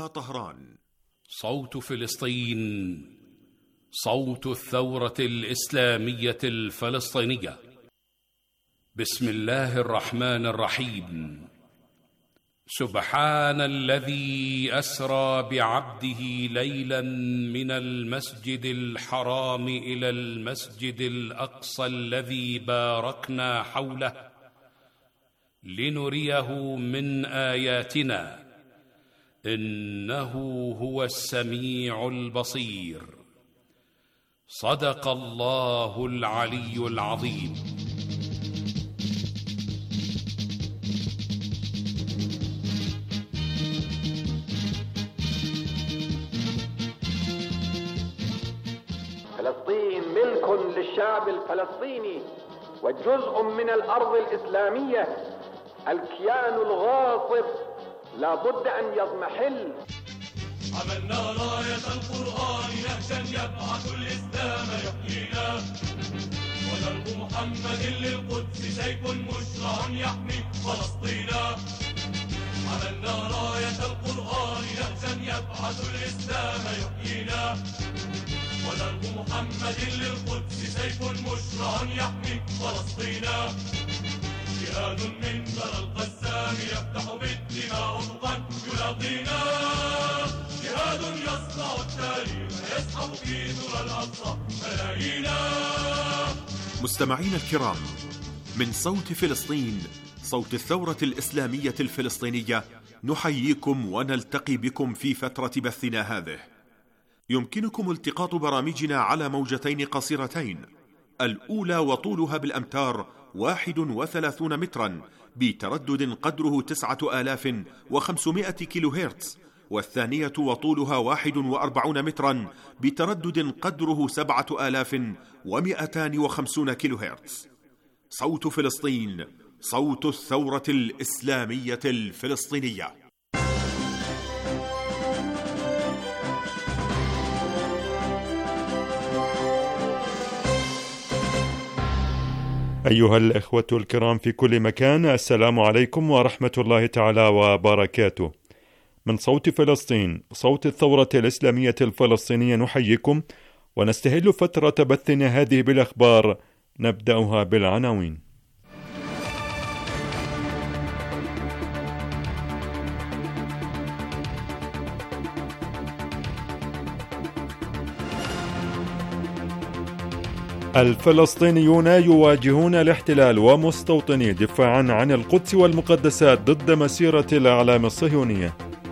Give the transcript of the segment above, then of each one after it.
هنا طهران. صوت فلسطين، صوت الثورة الإسلامية الفلسطينية. بسم الله الرحمن الرحيم. سبحان الذي أسرى بعبده ليلا من المسجد الحرام إلى المسجد الأقصى الذي باركنا حوله لنريه من آياتنا إنه هو السميع البصير. صدق الله العلي العظيم. فلسطين ملك للشعب الفلسطيني وجزء من الأرض الإسلامية. الكيان الغاصب لا بد أن يضمحل. عملنا راية القرآن نهجا يبعث الإسلام يحيينا، ودرب محمد للقدس سيف مشرع يحمي فلسطينا. عملنا راية القرآن نهجا يبعث الإسلام يحيينا، ودرب محمد للقدس سيف مشرع يحمي فلسطينا. جهاد من ثرى القسام يفتح بالدماء أفقا يلاقينا، جهاد يصنع التاريخ يسحب في ثرى الأقصى ملايينا. مستمعين الكرام، من صوت فلسطين، صوت الثورة الإسلامية الفلسطينية، نحييكم ونلتقي بكم في فترة بثنا هذه. يمكنكم التقاط برامجنا على موجتين قصيرتين، الأولى وطولها بالأمتار 31 مترا بتردد قدره 9500 كيلو هرتز، والثانية وطولها 41 مترا بتردد قدره 7250 كيلو هرتز. صوت فلسطين، صوت الثورة الإسلامية الفلسطينية. أيها الإخوة الكرام في كل مكان، السلام عليكم ورحمة الله تعالى وبركاته. من صوت فلسطين، صوت الثورة الإسلامية الفلسطينية، نحييكم ونستهل فترة بثنا هذه بالأخبار. نبدأها بالعناوين. الفلسطينيون يواجهون الاحتلال ومستوطني دفاعا عن القدس والمقدسات ضد مسيرة الأعلام الصهيونية.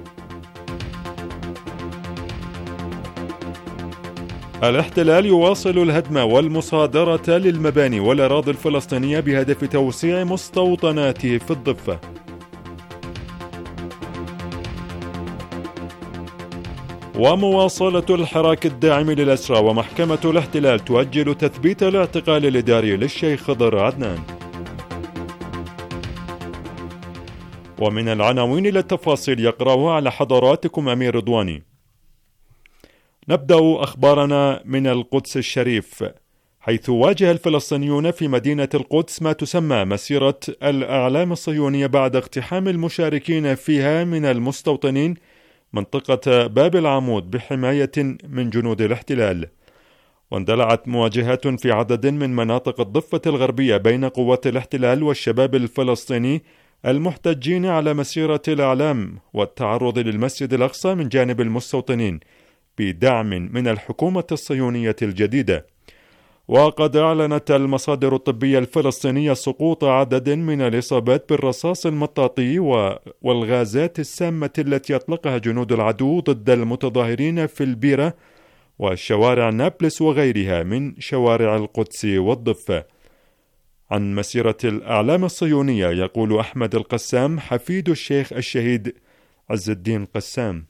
الاحتلال يواصل الهدم والمصادرة للمباني والأراضي الفلسطينية بهدف توسيع مستوطناته في الضفة. ومواصلة الحراك الداعم للأسرى، ومحكمة الاحتلال تؤجل تثبيت الاعتقال الإداري للشيخ خضر عدنان. ومن العناوين إلى التفاصيل يقرأها على حضراتكم أمير رضواني. نبدأ أخبارنا من القدس الشريف، حيث واجه الفلسطينيون في مدينة القدس ما تسمى مسيرة الأعلام الصهيونية بعد اقتحام المشاركين فيها من المستوطنين منطقة باب العمود بحماية من جنود الاحتلال. واندلعت مواجهات في عدد من مناطق الضفة الغربية بين قوات الاحتلال والشباب الفلسطيني المحتجين على مسيرة الأعلام والتعرض للمسجد الأقصى من جانب المستوطنين بدعم من الحكومة الصهيونية الجديدة. وقد أعلنت المصادر الطبية الفلسطينية سقوط عدد من الإصابات بالرصاص المطاطي والغازات السامة التي أطلقها جنود العدو ضد المتظاهرين في البيرة وشوارع نابلس وغيرها من شوارع القدس والضفة. عن مسيرة الأعلام الصهيونية يقول أحمد القسام حفيد الشيخ الشهيد عز الدين قسام: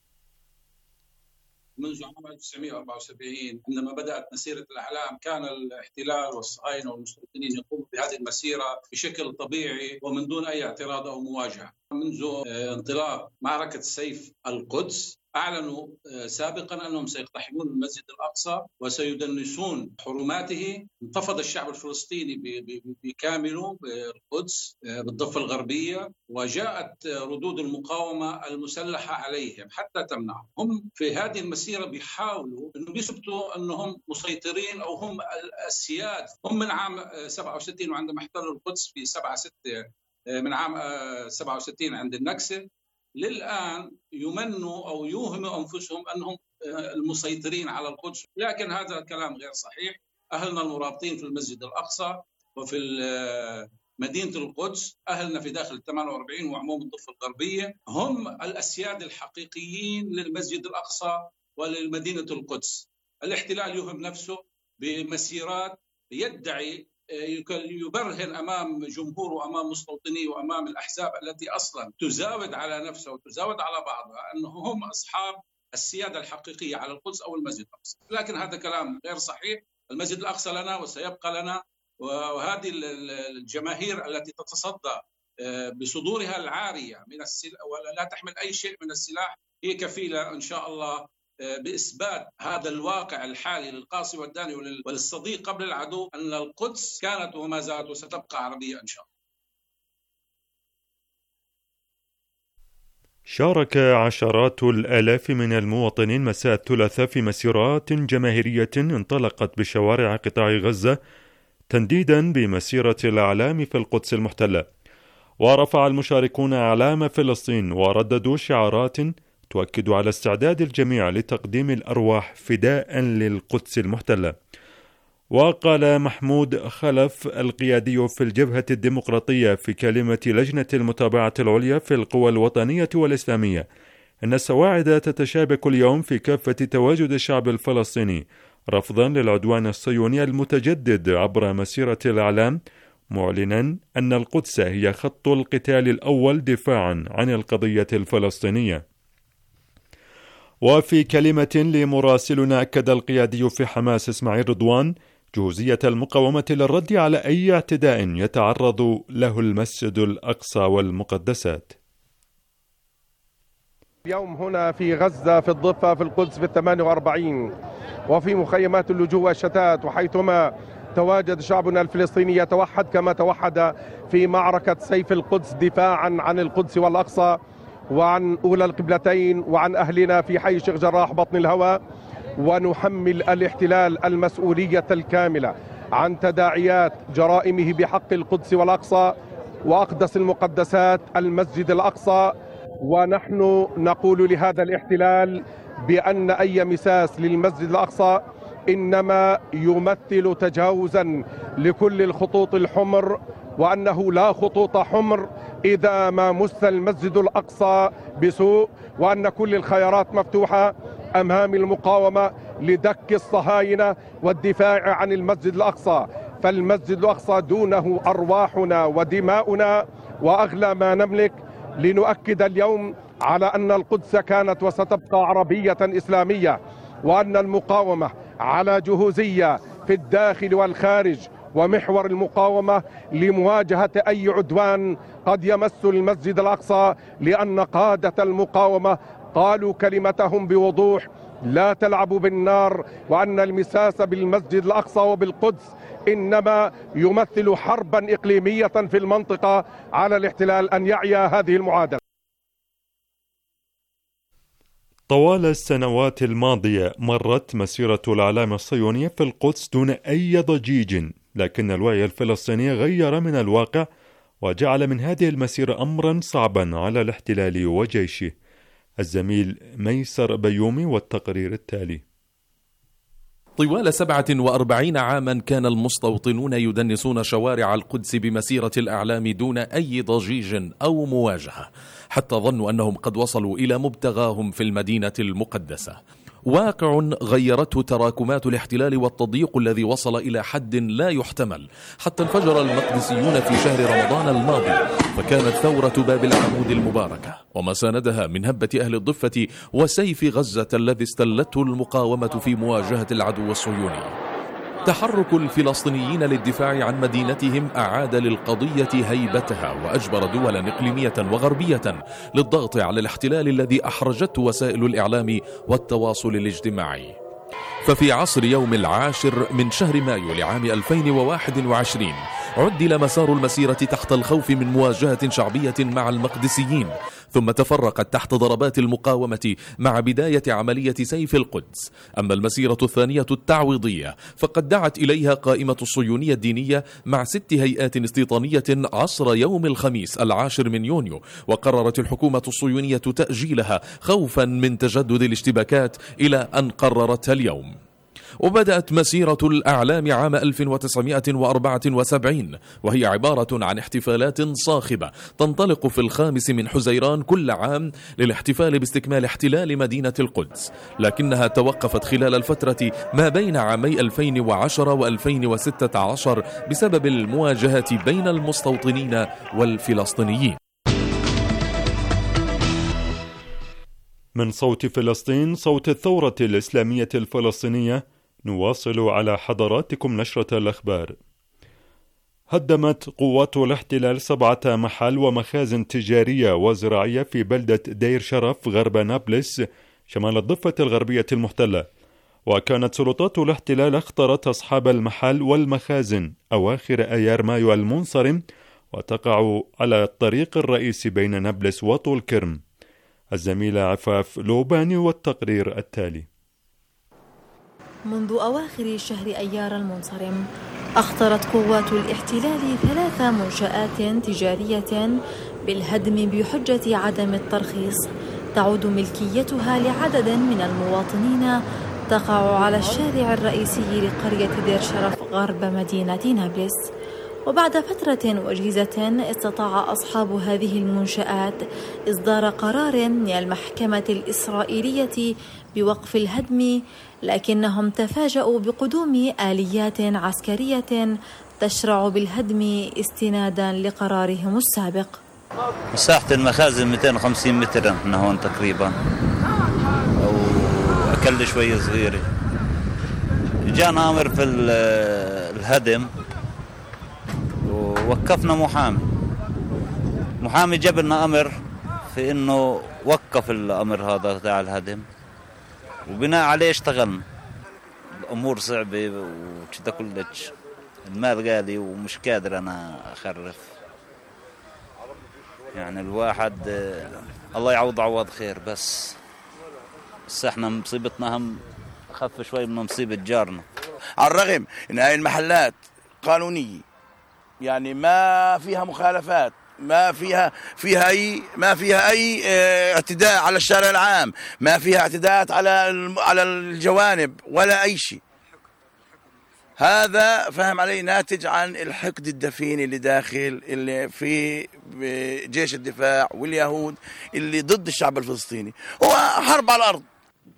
منذ عام 1974 عندما بدأت مسيرة الأعلام كان الاحتلال والصهاينة والمستوطنين يقوموا بهذه المسيرة بشكل طبيعي ومن دون أي اعتراض أو مواجهة. منذ انطلاق معركة سيف القدس أعلنوا سابقا أنهم سيقتحمون المسجد الأقصى وسيدنسون حرماته. انتفض الشعب الفلسطيني بكامله بالقدس بالضفة الغربية، وجاءت ردود المقاومة المسلحة عليهم حتى تمنعهم. هم في هذه المسيرة بيحاولوا أنهم يثبتوا أنهم مسيطرين أو هم السياد. هم من عام 67 وعندما احتلوا القدس في 7/6 من عام 67 عند النكسة، للآن يمنوا أو يوهموا أنفسهم أنهم المسيطرين على القدس، لكن هذا الكلام غير صحيح. أهلنا المرابطين في المسجد الأقصى وفي مدينة القدس، أهلنا في داخل 48 وعموم الضفة الغربية، هم الأسياد الحقيقيين للمسجد الأقصى وللمدينة القدس. الاحتلال يوهم نفسه بمسيرات يدعي يبرهن أمام جمهور وأمام مستوطنيه وأمام الأحزاب التي أصلا تزاود على نفسها وتزاود على بعضها أنهم هم أصحاب السيادة الحقيقية على القدس أو المسجد الأقصى، لكن هذا كلام غير صحيح. المسجد الأقصى لنا وسيبقى لنا، وهذه الجماهير التي تتصدى بصدورها العارية من السلاح ولا لا تحمل أي شيء من السلاح هي كفيلة إن شاء الله بإثبات هذا الواقع الحالي للقاصي والداني وللصديق قبل العدو، أن القدس كانت وما زالت وستبقى عربية إن شاء الله. شارك عشرات الآلاف من المواطنين مساء الثلاثاء في مسيرات جماهيرية انطلقت بشوارع قطاع غزة تنديدا بمسيرة الأعلام في القدس المحتلة، ورفع المشاركون أعلام فلسطين ورددوا شعارات تؤكد على استعداد الجميع لتقديم الأرواح فداء للقدس المحتلة. وقال محمود خلف القيادي في الجبهة الديمقراطية في كلمة لجنة المتابعة العليا في القوى الوطنية والإسلامية أن السواعد تتشابك اليوم في كافة تواجد الشعب الفلسطيني رفضا للعدوان الصهيوني المتجدد عبر مسيرة الأعلام، معلنا أن القدس هي خط القتال الأول دفاعا عن القضية الفلسطينية. وفي كلمة لمراسلنا أكد القيادي في حماس إسماعيل رضوان جهوزية المقاومة للرد على أي اعتداء يتعرض له المسجد الأقصى والمقدسات. اليوم هنا في غزة في الضفة في القدس في 48 وفي مخيمات اللجوء والشتات، وحيثما تواجد شعبنا الفلسطيني يتوحد كما توحد في معركة سيف القدس دفاعا عن القدس والأقصى وعن أولى القبلتين وعن أهلنا في حي الشيخ جراح بطن الهوى، ونحمل الاحتلال المسؤولية الكاملة عن تداعيات جرائمه بحق القدس والأقصى وأقدس المقدسات المسجد الأقصى. ونحن نقول لهذا الاحتلال بأن أي مساس للمسجد الأقصى إنما يمثل تجاوزا لكل الخطوط الحمر، وأنه لا خطوط حمر إذا ما مس المسجد الأقصى بسوء، وأن كل الخيارات مفتوحة أمام المقاومة لدك الصهاينة والدفاع عن المسجد الأقصى. فالمسجد الأقصى دونه أرواحنا ودماؤنا وأغلى ما نملك، لنؤكد اليوم على أن القدس كانت وستبقى عربية إسلامية، وأن المقاومة على جهوزية في الداخل والخارج، ومحور المقاومة لمواجهة أي عدوان قد يمس المسجد الأقصى، لأن قادة المقاومة قالوا كلمتهم بوضوح: لا تلعبوا بالنار، وأن المساس بالمسجد الأقصى وبالقدس إنما يمثل حربا إقليمية في المنطقة على الاحتلال أن يعيا هذه المعادلة. طوال السنوات الماضية مرت مسيرة الأعلام الصهيونية في القدس دون أي ضجيج، لكن الوعي الفلسطيني غير من الواقع وجعل من هذه المسيرة أمرا صعبا على الاحتلال وجيشه. الزميل ميسر بيومي والتقرير التالي. طوال 47 عاما كان المستوطنون يدنسون شوارع القدس بمسيرة الأعلام دون أي ضجيج أو مواجهة، حتى ظنوا أنهم قد وصلوا إلى مبتغاهم في المدينة المقدسة. واقع غيرته تراكمات الاحتلال والتضييق الذي وصل إلى حد لا يحتمل، حتى انفجر المقدسيون في شهر رمضان الماضي، فكانت ثورة باب العمود المباركة وما ساندها من هبة أهل الضفة وسيف غزة الذي استلته المقاومة في مواجهة العدو الصهيوني. تحرك الفلسطينيين للدفاع عن مدينتهم أعاد للقضية هيبتها، وأجبر دولا إقليمية وغربية للضغط على الاحتلال الذي أحرجته وسائل الإعلام والتواصل الاجتماعي. ففي عصر يوم 10 من شهر مايو لعام 2021 عدل مسار المسيرة تحت الخوف من مواجهة شعبية مع المقدسيين، ثم تفرقت تحت ضربات المقاومة مع بداية عملية سيف القدس. أما المسيرة الثانية التعويضية فقد دعت إليها قائمة الصهيونية الدينية مع 6 هيئات استيطانية عصر يوم الخميس 10 من يونيو، وقررت الحكومة الصهيونية تأجيلها خوفا من تجدد الاشتباكات إلى أن قررتها اليوم. وبدأت مسيرة الأعلام عام 1974، وهي عبارة عن احتفالات صاخبة تنطلق في 5 من حزيران كل عام للاحتفال باستكمال احتلال مدينة القدس، لكنها توقفت خلال الفترة ما بين عامي 2010 و2016 بسبب المواجهة بين المستوطنين والفلسطينيين. من صوت فلسطين، صوت الثورة الإسلامية الفلسطينية، نواصل على حضراتكم نشرة الأخبار. هدمت قوات الاحتلال 7 محال ومخازن تجارية وزراعية في بلدة دير شرف غرب نابلس شمال الضفة الغربية المحتلة، وكانت سلطات الاحتلال اختارت أصحاب المحال والمخازن أواخر أيار مايو المنصرم، وتقع على الطريق الرئيسي بين نابلس وطول كرم. الزميلة عفاف لوباني والتقرير التالي. منذ أواخر شهر أيار المنصرم أخطرت قوات الاحتلال 3 منشآت تجارية بالهدم بحجة عدم الترخيص، تعود ملكيتها لعدد من المواطنين، تقع على الشارع الرئيسي لقرية دير شرف غرب مدينة نابلس. وبعد فترة وجيزة استطاع أصحاب هذه المنشآت إصدار قرار من المحكمة الإسرائيلية بوقف الهدم، لكنهم تفاجؤوا بقدوم آليات عسكرية تشرع بالهدم استنادا لقرارهم السابق. مساحة المخازن 250 متر من هون تقريبا، أو أقل شوية صغيرة. جانا أمر في الهدم، ووقفنا محامي جاب لنا أمر في إنه وقف الأمر هذا تاع الهدم، وبناء عليه اشتغلنا. الأمور صعبة وكذا كلش، المال غالي ومش قادر أنا أخرف. يعني الواحد الله يعوض عوض خير، بس احنا مصيبتنا هم خف شوي من مصيبة جارنا. على الرغم إن هاي المحلات قانونية، يعني ما فيها مخالفات، ما فيها أي اعتداء على الشارع العام، ما فيها اعتداءات على الجوانب ولا أي شيء. هذا فهم علي ناتج عن الحقد الدفين اللي داخل اللي في جيش الدفاع واليهود اللي ضد الشعب الفلسطيني. هو حرب على الأرض.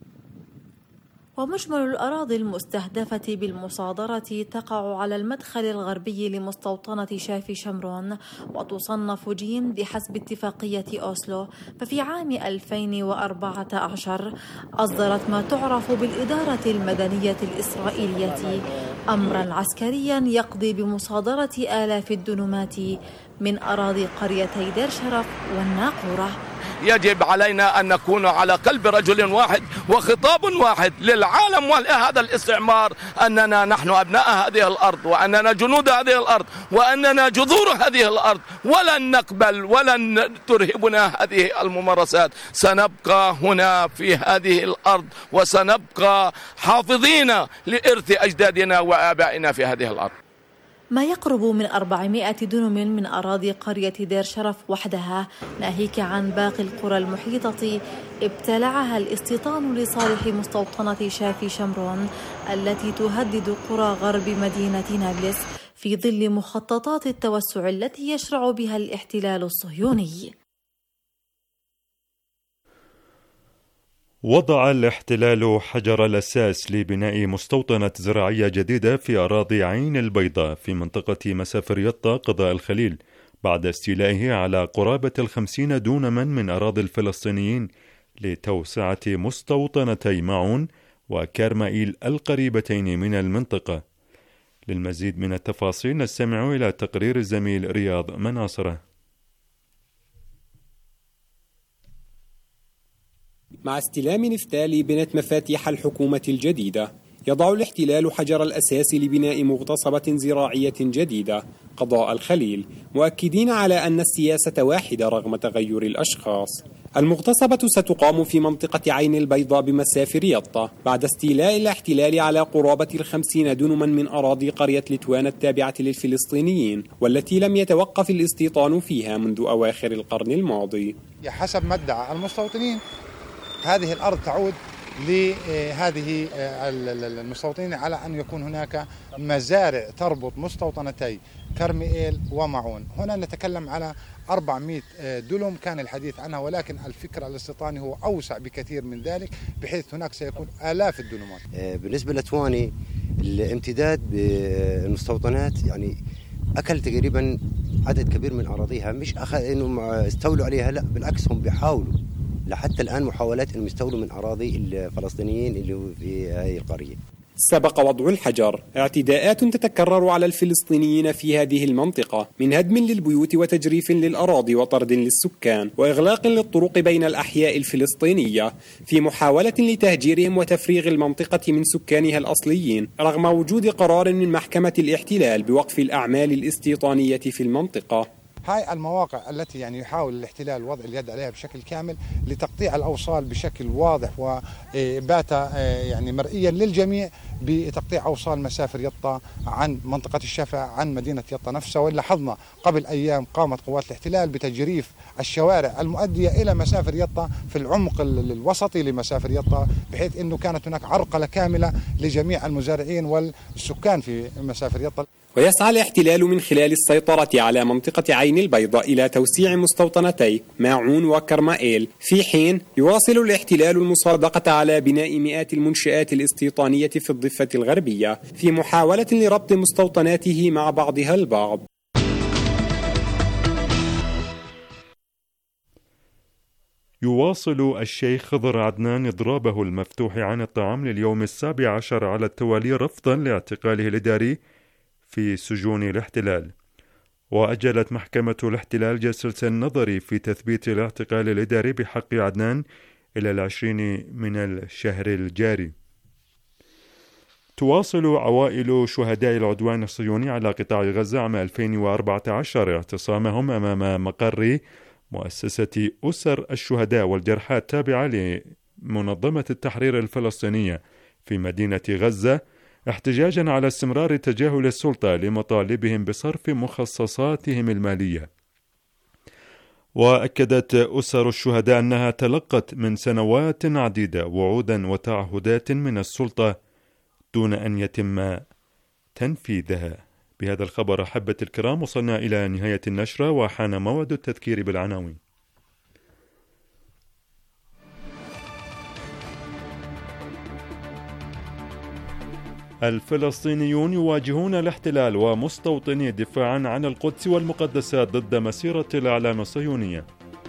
ومجمل الأراضي المستهدفة بالمصادرة تقع على المدخل الغربي لمستوطنة شافي شمرون، وتصنف جيم بحسب اتفاقية أوسلو. ففي عام 2014 أصدرت ما تعرف بالإدارة المدنية الإسرائيلية أمرا عسكريا يقضي بمصادرة آلاف الدنومات من أراضي قريتي دير شرف والناقورة. يجب علينا أن نكون على قلب رجل واحد وخطاب واحد للعالم ولهذا الاستعمار، أننا نحن أبناء هذه الأرض، وأننا جنود هذه الأرض، وأننا جذور هذه الأرض، ولن نقبل ولن ترهبنا هذه الممارسات. سنبقى هنا في هذه الأرض، وسنبقى حافظين لإرث أجدادنا وآبائنا في هذه الأرض. ما يقرب من 400 دنم من أراضي قرية دير شرف وحدها، ناهيك عن باقي القرى المحيطة، ابتلعها الاستيطان لصالح مستوطنة شافي شمرون التي تهدد قرى غرب مدينة نابلس في ظل مخططات التوسع التي يشرع بها الاحتلال الصهيوني. وضع الاحتلال حجر الأساس لبناء مستوطنة زراعية جديدة في أراضي عين البيضاء في منطقة مسافر يطا قضاء الخليل، بعد استيلائه على قرابة 50 دونما من أراضي الفلسطينيين لتوسعة مستوطنتي معون وكارمائيل القريبتين من المنطقة. للمزيد من التفاصيل نستمع إلى تقرير الزميل رياض مناصرة. مع استلام نفتالي بنة مفاتيح الحكومة الجديدة، يضع الاحتلال حجر الأساس لبناء مغتصبة زراعية جديدة قضاء الخليل، مؤكدين على أن السياسة واحدة رغم تغير الأشخاص. المغتصبة ستقام في منطقة عين البيضاء بمسافر يطا بعد استيلاء الاحتلال على قرابة 50 دنما من أراضي قرية لتوان التابعة للفلسطينيين، والتي لم يتوقف الاستيطان فيها منذ أواخر القرن الماضي. حسب ما ادعى المستوطنين هذه الأرض تعود لهذه المستوطنين على أن يكون هناك مزارع تربط مستوطنتي كرميل ومعون. هنا نتكلم على 400 دلم كان الحديث عنها، ولكن الفكر الاستيطاني هو أوسع بكثير من ذلك، بحيث هناك سيكون آلاف الدلمات. بالنسبة لتواني الامتداد بالمستوطنات يعني أكل تقريبا عدد كبير من أراضيها، مش إنهم استولوا عليها، لا بالعكس هم بيحاولوا لحتى الآن محاولات أن يستولوا من أراضي الفلسطينيين اللي في هذه القرية. سبق وضع الحجر اعتداءات تتكرر على الفلسطينيين في هذه المنطقة، من هدم للبيوت وتجريف للأراضي وطرد للسكان وإغلاق للطرق بين الأحياء الفلسطينية في محاولة لتهجيرهم وتفريغ المنطقة من سكانها الأصليين، رغم وجود قرار من محكمة الاحتلال بوقف الأعمال الاستيطانية في المنطقة. هاي المواقع التي يعني يحاول الاحتلال وضع اليد عليها بشكل كامل لتقطيع الأوصال بشكل واضح وبات يعني مرئيا للجميع بتقطيع أوصال مسافر يطا عن منطقة الشفا عن مدينة يطا نفسها. ولاحظنا قبل أيام قامت قوات الاحتلال بتجريف الشوارع المؤدية إلى مسافر يطا في العمق الوسطي لمسافر يطا، بحيث أنه كانت هناك عرقلة كاملة لجميع المزارعين والسكان في مسافر يطا. ويسعى الاحتلال من خلال السيطرة على منطقة عين البيضاء إلى توسيع مستوطنتي ماعون وكرمائيل، في حين يواصل الاحتلال المصادقة على بناء مئات المنشآت الاستيطانية في الضفة الغربية في محاولة لربط مستوطناته مع بعضها البعض. يواصل الشيخ خضر عدنان إضرابه المفتوح عن الطعام لليوم 17 على التوالي رفضا لاعتقاله الإداري في سجون الاحتلال. وأجلت محكمة الاحتلال جلسة النظر في تثبيت الاعتقال الإداري بحق عدنان إلى 20 من الشهر الجاري. تواصل عوائل شهداء العدوان الصهيوني على قطاع غزة عام 2014 اعتصامهم أمام مقر مؤسسة أسر الشهداء والجرحى التابعة لمنظمة التحرير الفلسطينية في مدينة غزة، احتجاجا على استمرار تجاهل السلطة لمطالبهم بصرف مخصصاتهم المالية. وأكدت أسر الشهداء أنها تلقت من سنوات عديدة وعودا وتعهدات من السلطة دون أن يتم تنفيذها. بهذا الخبر أحبة الكرام وصلنا إلى نهاية النشرة وحان موعد التذكير بالعناوين. الفلسطينيون يواجهون الاحتلال ومستوطني دفاعا عن القدس والمقدسات ضد مسيرة الإعلام الصهيونية.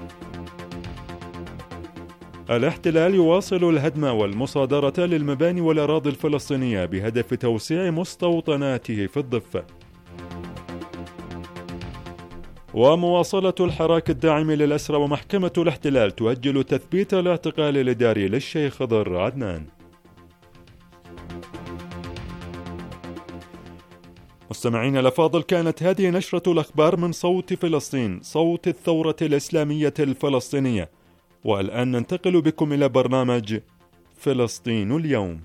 الاحتلال يواصل الهدم والمصادرة للمباني والأراضي الفلسطينية بهدف توسيع مستوطناته في الضفة. ومواصلة الحراك الداعم للأسرى ومحكمة الاحتلال تؤجل تثبيت الاعتقال الإداري للشيخ خضر عدنان. مستمعين الأفاضل، كانت هذه نشرة الأخبار من صوت فلسطين، صوت الثورة الإسلامية الفلسطينية. والآن ننتقل بكم إلى برنامج فلسطين اليوم.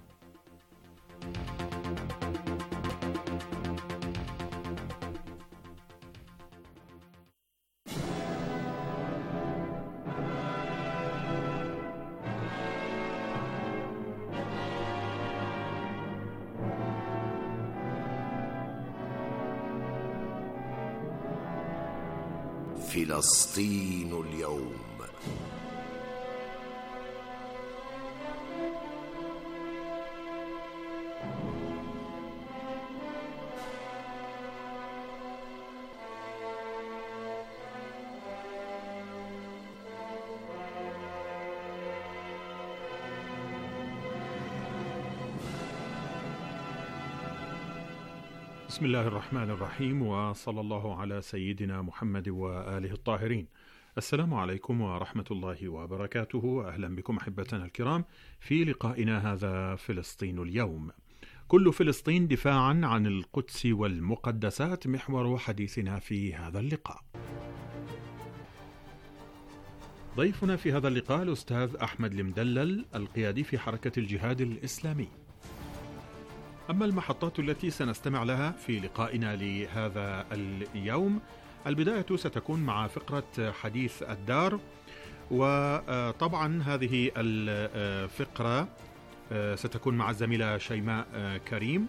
فلسطين اليوم. بسم الله الرحمن الرحيم، وصلى الله على سيدنا محمد وآله الطاهرين. السلام عليكم ورحمة الله وبركاته. أهلا بكم أحبتنا الكرام في لقائنا هذا فلسطين اليوم. كل فلسطين دفاعا عن القدس والمقدسات محور حديثنا في هذا اللقاء. ضيفنا في هذا اللقاء الأستاذ أحمد المدلل، القيادي في حركة الجهاد الإسلامي. أما المحطات التي سنستمع لها في لقائنا لهذا اليوم، البداية ستكون مع فقرة حديث الدار، وطبعا هذه الفقرة ستكون مع الزميلة شيماء كريم،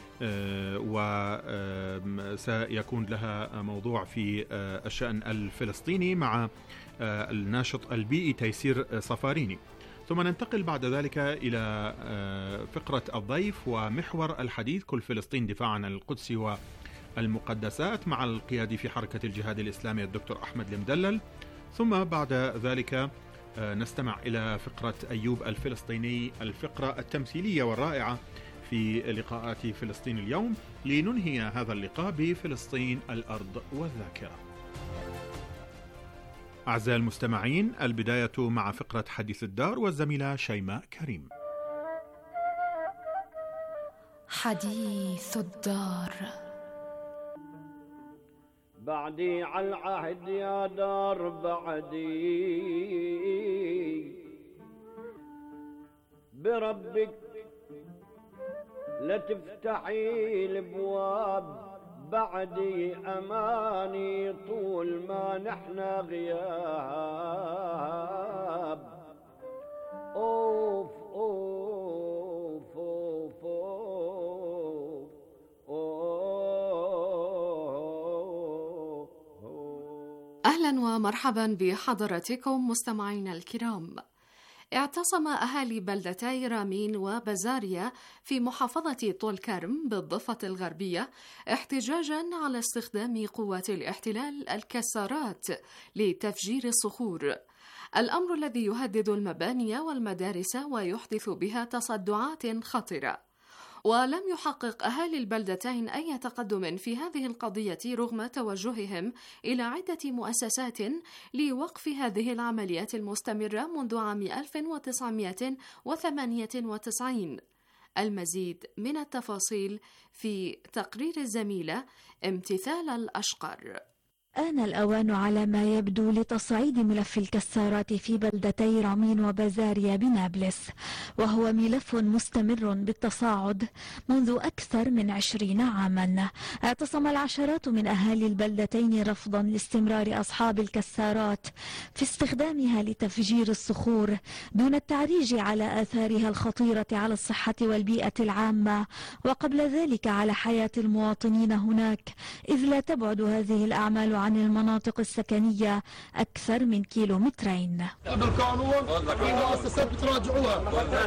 وسيكون لها موضوع في الشأن الفلسطيني مع الناشط البيئي تيسير صفاريني. ثم ننتقل بعد ذلك إلى فقرة الضيف ومحور الحديث كل فلسطين دفاعا عن القدس والمقدسات مع القيادي في حركة الجهاد الإسلامي الدكتور أحمد المدلل. ثم بعد ذلك نستمع إلى فقرة أيوب الفلسطيني، الفقرة التمثيلية والرائعة في لقاءات فلسطين اليوم، لننهي هذا اللقاء بفلسطين الأرض والذاكرة. أعزائي المستمعين، البداية مع فقرة حديث الدار والزميلة شيماء كريم. حديث الدار. بعدي على العهد يا دار، بعدي بربك لا تفتحي الابواب، بعدي أماني طول ما نحنا غياب. أوف أوف أوف أوف. أهلا ومرحبا بحضراتكم مستمعينا الكرام. اعتصم أهالي بلدتي رامين وبزاريا في محافظة طول كرم بالضفة الغربية احتجاجا على استخدام قوات الاحتلال الكسارات لتفجير الصخور، الأمر الذي يهدد المباني والمدارس ويحدث بها تصدعات خطرة. ولم يحقق أهالي البلدتين أي تقدم في هذه القضية رغم توجههم إلى عدة مؤسسات لوقف هذه العمليات المستمرة منذ عام 1998. المزيد من التفاصيل في تقرير الزميلة امتثال الأشقر. آن الأوان على ما يبدو لتصعيد ملف الكسارات في بلدتي رامين وبزاريا بنابلس، وهو ملف مستمر بالتصاعد منذ أكثر من 20 عاما. اعتصم العشرات من أهالي البلدتين رفضا لاستمرار أصحاب الكسارات في استخدامها لتفجير الصخور دون التعريج على آثارها الخطيرة على الصحة والبيئة العامة، وقبل ذلك على حياة المواطنين هناك، إذ لا تبعد هذه الأعمال عن المناطق السكنية أكثر من كيلومترين. بالقانون المؤسسات بتراجعوها.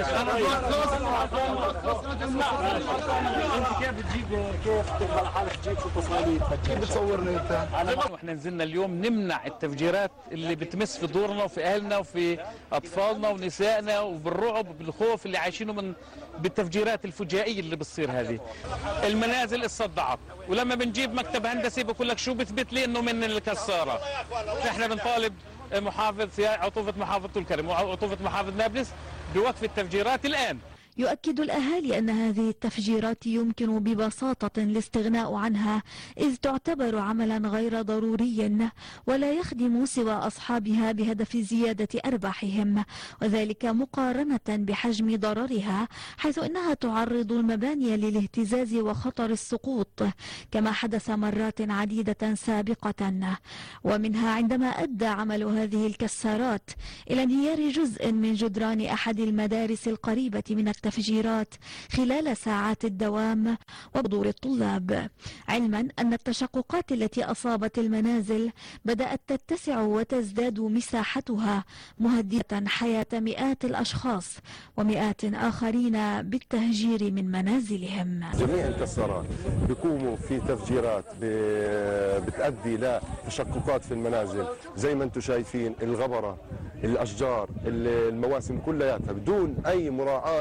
انت كيف تقبل حالك تجيب شو تصاميم؟ كيف بتصورني انت؟ احنا نزلنا اليوم نمنع التفجيرات اللي بتمس في دورنا وفي اهلنا وفي اطفالنا ونسائنا، وبالرعب بالخوف اللي عايشينه بالتفجيرات الفجائيه اللي بتصير هذه. المنازل اتصدعت، ولما بنجيب مكتب هندسي بقول لك شو بثبت لي انه من الكساره. احنا بنطالب عطوفه محافظه طول كرم وعطوفه محافظه نابلس بوقف التفجيرات الان. يؤكد الأهالي أن هذه التفجيرات يمكن ببساطة الاستغناء عنها، إذ تعتبر عملا غير ضروري ولا يخدم سوى أصحابها بهدف زيادة أرباحهم، وذلك مقارنة بحجم ضررها، حيث أنها تعرض المباني للاهتزاز وخطر السقوط كما حدث مرات عديدة سابقة. ومنها عندما أدى عمل هذه الكسارات إلى انهيار جزء من جدران أحد المدارس القريبة من التفجيرات خلال ساعات الدوام وحضور الطلاب، علما أن التشققات التي أصابت المنازل بدأت تتسع وتزداد مساحتها، مهددة حياة مئات الأشخاص ومئات آخرين بالتهجير من منازلهم. جميع الكسارات بيقوموا في تفجيرات بتؤدي لتشققات في المنازل، زي ما انتم شايفين الغبرة الاشجار، المواسم كلياتها بدون اي مراعاه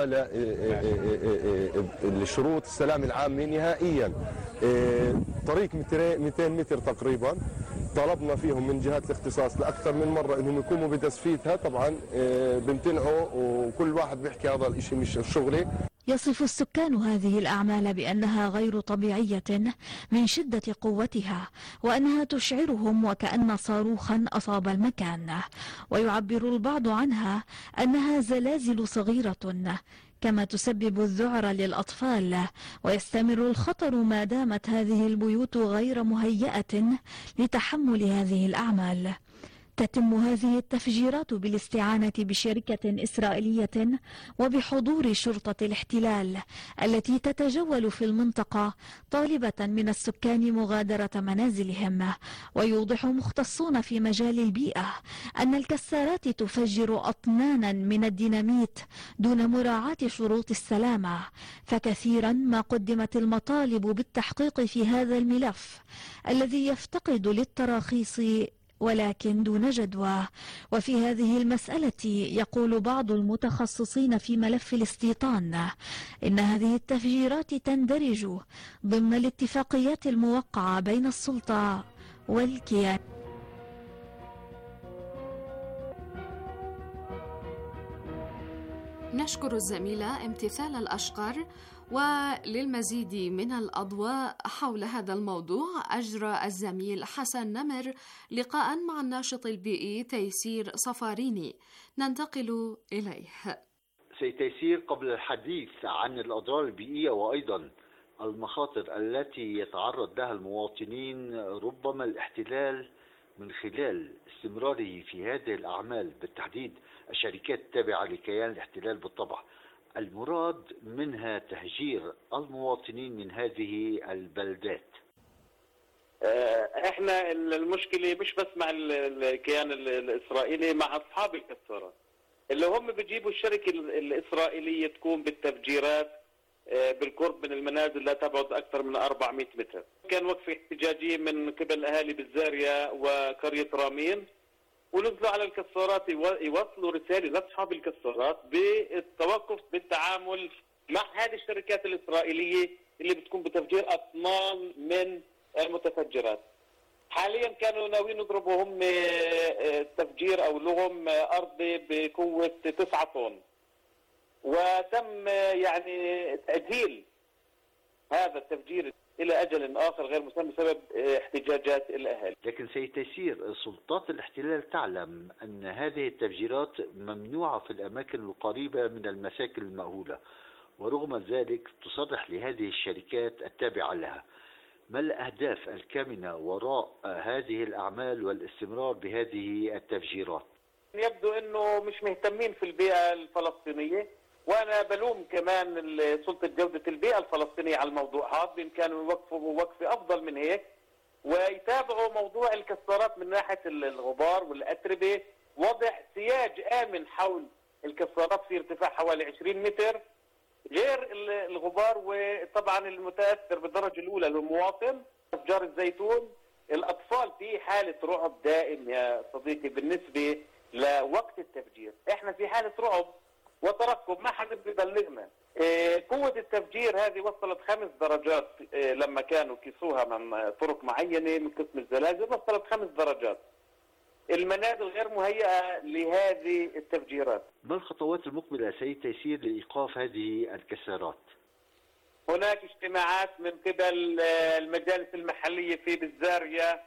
لشروط السلام العامه نهائيا. طريق 200 متر تقريبا طلبنا فيهم من جهات الاختصاص لاكثر من مره انهم يقوموا بتسفيتها، طبعا بامتنعوا وكل واحد بيحكي هذا الشيء مش شغلي. يصف السكان هذه الأعمال بأنها غير طبيعية من شدة قوتها، وأنها تشعرهم وكأن صاروخا أصاب المكان، ويعبر البعض عنها أنها زلازل صغيرة كما تسبب الذعر للأطفال، ويستمر الخطر ما دامت هذه البيوت غير مهيئة لتحمل هذه الأعمال. تتم هذه التفجيرات بالاستعانة بشركة إسرائيلية وبحضور شرطة الاحتلال التي تتجول في المنطقة طالبة من السكان مغادرة منازلهم. ويوضح مختصون في مجال البيئة أن الكسارات تفجر أطنانا من الديناميت دون مراعاة شروط السلامة، فكثيرا ما قدمت المطالب بالتحقيق في هذا الملف الذي يفتقد للتراخيص ولكن دون جدوى. وفي هذه المسألة يقول بعض المتخصصين في ملف الاستيطان إن هذه التفجيرات تندرج ضمن الاتفاقيات الموقعة بين السلطة والكيان. نشكر الزميلة امتثال الأشقر. وللمزيد من الأضواء حول هذا الموضوع أجرى الزميل حسن نمر لقاء مع الناشط البيئي تيسير صفاريني، ننتقل إليه. سيد تيسير، قبل الحديث عن الأضرار البيئية وأيضا المخاطر التي يتعرض لها المواطنين، ربما الاحتلال من خلال استمراره في هذه الأعمال، بالتحديد الشركات التابعة لكيان الاحتلال بالطبع، المراد منها تهجير المواطنين من هذه البلدات. احنا المشكلة مش بس مع الكيان الإسرائيلي، مع أصحاب الكسارات اللي هم بيجيبوا الشركة الإسرائيلية تقوم بالتفجيرات بالقرب من المنازل لا تبعد أكثر من 400 متر. كان وقفة احتجاجية من قبل أهالي بالزارية وقرية رامين، ونزلوا على الكسارات يوصلوا رسالة لأصحاب الكسارات بالتوقف بالتعامل مع هذه الشركات الإسرائيلية اللي بتكون بتفجير أطنان من المتفجرات. حاليا كانوا ناويين يضربوا هم تفجير أو لغم أرضي بقوة 9 طن، وتم يعني تأجيل هذا التفجير إلى أجل آخر غير مسمى بسبب احتجاجات الأهالي. لكن سيد تيسير، سلطات الاحتلال تعلم أن هذه التفجيرات ممنوعة في الأماكن القريبة من المساكن المأهولة، ورغم ذلك تصرح لهذه الشركات التابعة لها. ما الأهداف الكامنة وراء هذه الأعمال والاستمرار بهذه التفجيرات؟ يبدو أنه مش مهتمين في البيئة الفلسطينية، وأنا بلوم كمان سلطة جودة البيئة الفلسطينية على الموضوع هذا، بإمكانهم يوقفوا وقفة أفضل من هيك ويتابعوا موضوع الكسارات من ناحية الغبار والأتربة، وضع سياج آمن حول الكسارات في ارتفاع حوالي 20 متر غير الغبار، وطبعا المتأثر بالدرجة الأولى للمواطن أشجار الزيتون. الأطفال في حالة رعب دائم يا صديقي بالنسبة لوقت التفجير، احنا في حالة رعب وترقب، ما حد بيبلغنا. قوة التفجير هذه وصلت 5 درجات لما كانوا كيسوها من طرق معينة من قسم الزلازل، وصلت 5 درجات. المنازل غير مهيئة لهذه التفجيرات. ما الخطوات المقبلة سيد تيسير لإيقاف هذه الكسارات؟ هناك اجتماعات من قبل المجالس المحلية في بالزارية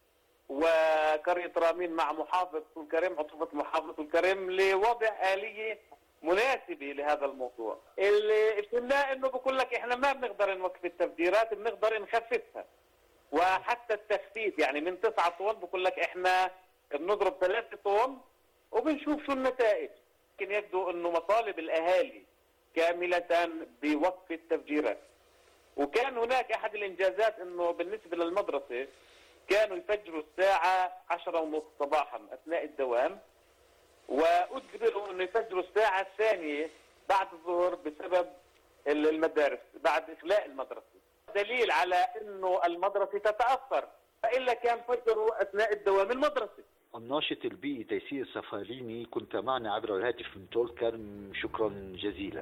وقرية رامين مع محافظة الكريم، عطوفة محافظة الكريم، لوضع آلية مناسبة لهذا الموضوع. اللي فهمناه انه بقول لك احنا ما بنقدر نوقف التفجيرات، بنقدر نخففها. وحتى التخفيف يعني من 9 طن بقول لك احنا بنضرب 3 طن وبنشوف شو النتائج. لكن يبدو انه مطالب الاهالي كاملة بوقف التفجيرات. وكان هناك احد الانجازات انه بالنسبة للمدرسة كانوا يفجروا الساعة 10:30 صباحا اثناء الدوام، وأجبروا أن يفجروا الساعة الثانية بعد الظهر بسبب المدارس بعد إخلاء المدرسة. دليل على أنه المدرسة تتأثر، فإلا كان فجروا أثناء الدوام المدرسة. الناشط البيئي تيسير سفاريني، كنت معنا عبر الهاتف من طول كرم، شكرا جزيلا.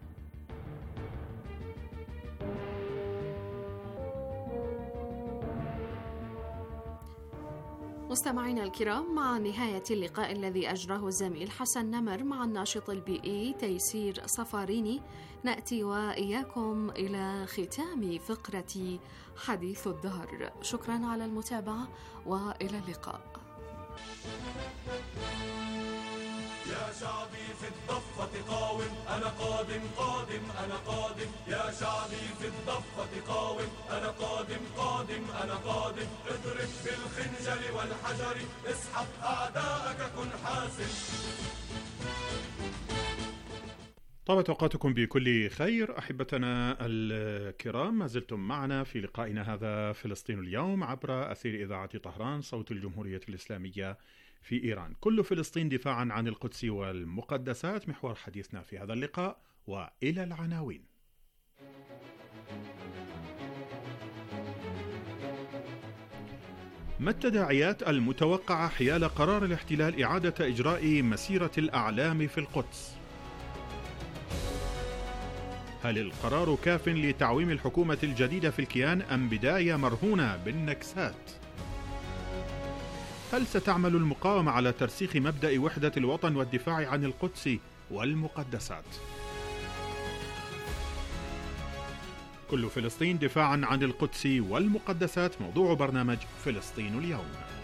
مستمعينا الكرام، مع نهاية اللقاء الذي أجراه الزميل حسن نمر مع الناشط البيئي تيسير سفاريني، نأتي وإياكم إلى ختام فقرة حديث الدهر. شكرا على المتابعة وإلى اللقاء. يا شعبي في الضفة قاوم، أنا قادم قادم أنا قادم. يا شعبي في الضفة قاوم، أنا قادم قادم أنا قادم. اضرب بالخنجر والحجر، اسحق أعداءك كن حاسم. طابت أوقاتكم بكل خير أحبتنا الكرام، ما زلتم معنا في لقائنا هذا فلسطين اليوم عبر أثير إذاعة طهران صوت الجمهورية الإسلامية في إيران. كل فلسطين دفاعا عن القدس والمقدسات محور حديثنا في هذا اللقاء، وإلى العناوين. ما التداعيات المتوقعة حيال قرار الاحتلال إعادة إجراء مسيرة الأعلام في القدس؟ هل القرار كاف لتعويم الحكومة الجديدة في الكيان أم بداية مرهونة بالنكسات؟ هل ستعمل المقاومة على ترسيخ مبدأ وحدة الوطن والدفاع عن القدس والمقدسات؟ كل فلسطين دفاعا عن القدس والمقدسات، موضوع برنامج فلسطين اليوم.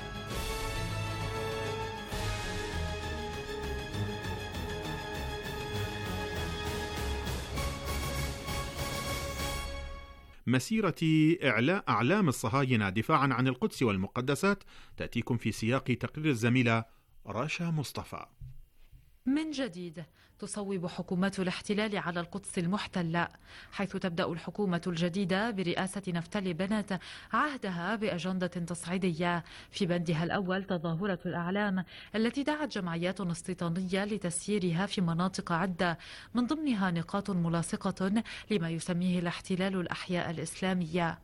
مسيرة أعلام الصهاينة دفاعا عن القدس والمقدسات تأتيكم في سياق تقرير الزميلة رشا مصطفى. من جديد تصوب حكومات الاحتلال على القدس المحتلة، حيث تبدأ الحكومة الجديدة برئاسة نفتالي بنت عهدها بأجندة تصعيدية في بندها الأول تظاهرة الأعلام التي دعت جمعيات استيطانية لتسييرها في مناطق عدة، من ضمنها نقاط ملاصقة لما يسميه الاحتلال الأحياء الإسلامية.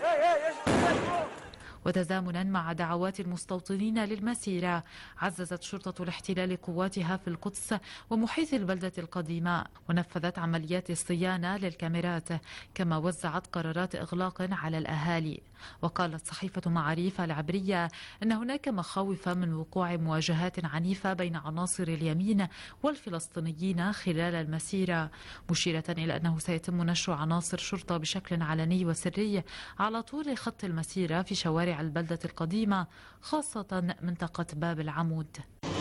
وتزامنا مع دعوات المستوطنين للمسيرة، عززت شرطة الاحتلال قواتها في القدس ومحيط البلدة القديمة، ونفذت عمليات الصيانة للكاميرات، كما وزعت قرارات إغلاق على الأهالي. وقالت صحيفة معاريف العبرية أن هناك مخاوف من وقوع مواجهات عنيفة بين عناصر اليمين والفلسطينيين خلال المسيرة، مشيرة إلى أنه سيتم نشر عناصر شرطة بشكل علني وسري على طول خط المسيرة في شوارع البلدة القديمة، خاصة منطقة باب العمود.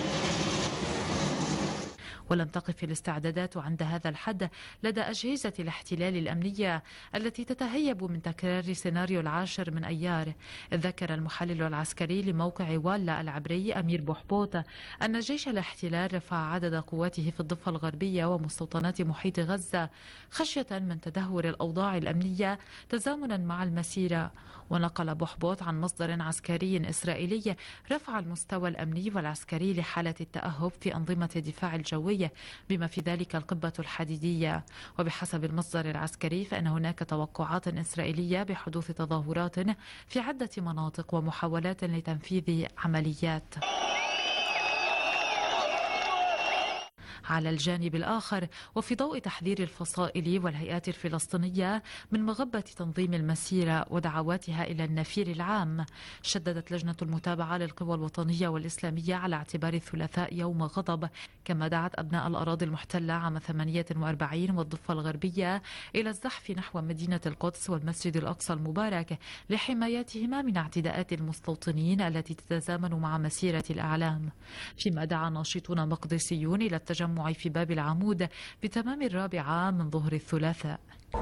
ولم تقف الاستعدادات عند هذا الحد لدى أجهزة الاحتلال الأمنية التي تتهيب من تكرار سيناريو 10 من أيار. ذكر المحلل العسكري لموقع والا العبري أمير بوحبوط أن جيش الاحتلال رفع عدد قواته في الضفة الغربية ومستوطنات محيط غزة خشية من تدهور الأوضاع الأمنية تزامنا مع المسيرة. ونقل بوحبوط عن مصدر عسكري إسرائيلي رفع المستوى الأمني والعسكري لحالة التأهب في أنظمة الدفاع الجوي بما في ذلك القبة الحديدية. وبحسب المصدر العسكري فإن هناك توقعات إسرائيلية بحدوث تظاهرات في عدة مناطق ومحاولات لتنفيذ عمليات. على الجانب الآخر، وفي ضوء تحذير الفصائل والهيئات الفلسطينية من مغبة تنظيم المسيرة ودعواتها إلى النفير العام، شددت لجنة المتابعة للقوى الوطنية والإسلامية على اعتبار الثلاثاء يوم غضب، كما دعت أبناء الأراضي المحتلة عام 48 والضفة الغربية إلى الزحف نحو مدينة القدس والمسجد الأقصى المبارك لحمايتهما من اعتداءات المستوطنين التي تتزامن مع مسيرة الأعلام. فيما دعا ناشطون مقدسيون إلى التجمع في باب العمود بتمام 4 من ظهر الثلاثاء.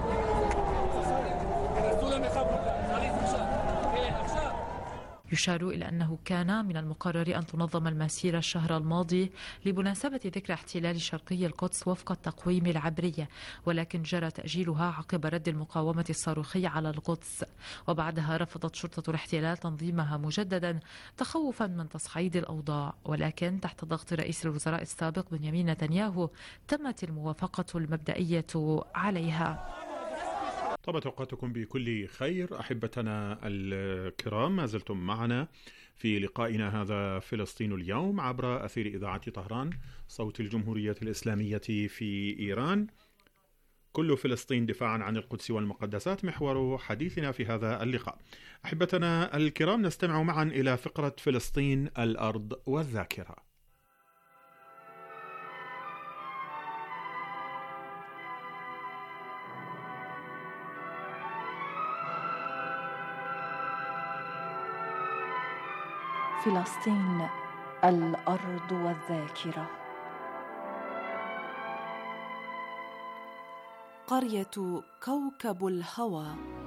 يشار إلى أنه كان من المقرر أن تنظم المسيرة الشهر الماضي لمناسبة ذكرى احتلال شرقي القدس وفق التقويم العبري، ولكن جرى تأجيلها عقب رد المقاومة الصاروخي على القدس، وبعدها رفضت شرطة الاحتلال تنظيمها مجددا تخوفا من تصعيد الأوضاع، ولكن تحت ضغط رئيس الوزراء السابق بنيامين نتنياهو تمت الموافقة المبدئية عليها. طبعا أوقاتكم بكل خير أحبتنا الكرام، ما زلتم معنا في لقائنا هذا فلسطين اليوم عبر أثير إذاعة طهران صوت الجمهورية الإسلامية في إيران. كل فلسطين دفاعا عن القدس والمقدسات محور حديثنا في هذا اللقاء. أحبتنا الكرام، نستمع معا إلى فقرة فلسطين الأرض والذاكرة. فلسطين الأرض والذاكرة. قرية كوكب الهوى.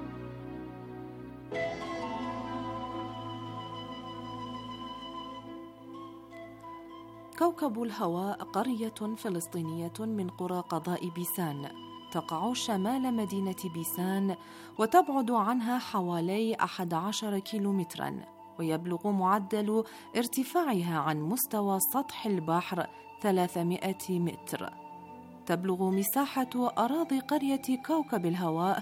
كوكب الهوى قرية فلسطينية من قرى قضاء بيسان، تقع شمال مدينة بيسان وتبعد عنها حوالي 11 كيلومتراً، ويبلغ معدل ارتفاعها عن مستوى سطح البحر 300 متر. تبلغ مساحة أراضي قرية كوكب الهواء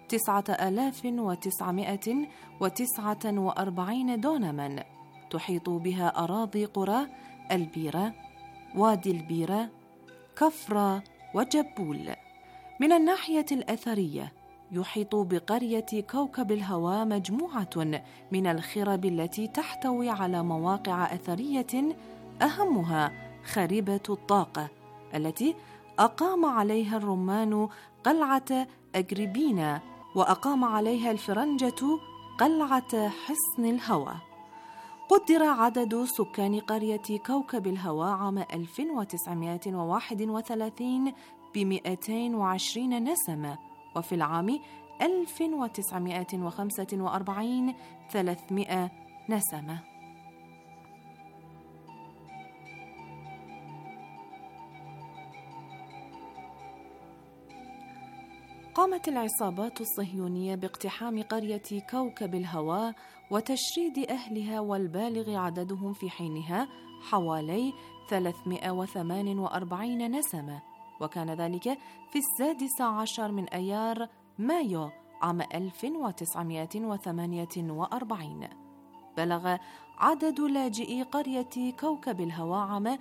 9949 دونماً، تحيط بها أراضي قرى البيرة، وادي البيرة، كفرة وجبول. من الناحية الأثرية يحيط بقرية كوكب الهواء مجموعة من الخرب التي تحتوي على مواقع أثرية، أهمها خريبة الطاقة التي أقام عليها الرومان قلعة أجريبينا، وأقام عليها الفرنجة قلعة حصن الهوى. قدر عدد سكان قرية كوكب الهواء عام 1931 ب220 نسمة، وفي العام 1945 300 نسمة. قامت العصابات الصهيونية باقتحام قرية كوكب الهواء وتشريد أهلها، والبالغ عددهم في حينها حوالي 348 نسمة، وكان ذلك في 16 من أيار مايو عام 1948. بلغ عدد لاجئي قرية كوكب الهواء عام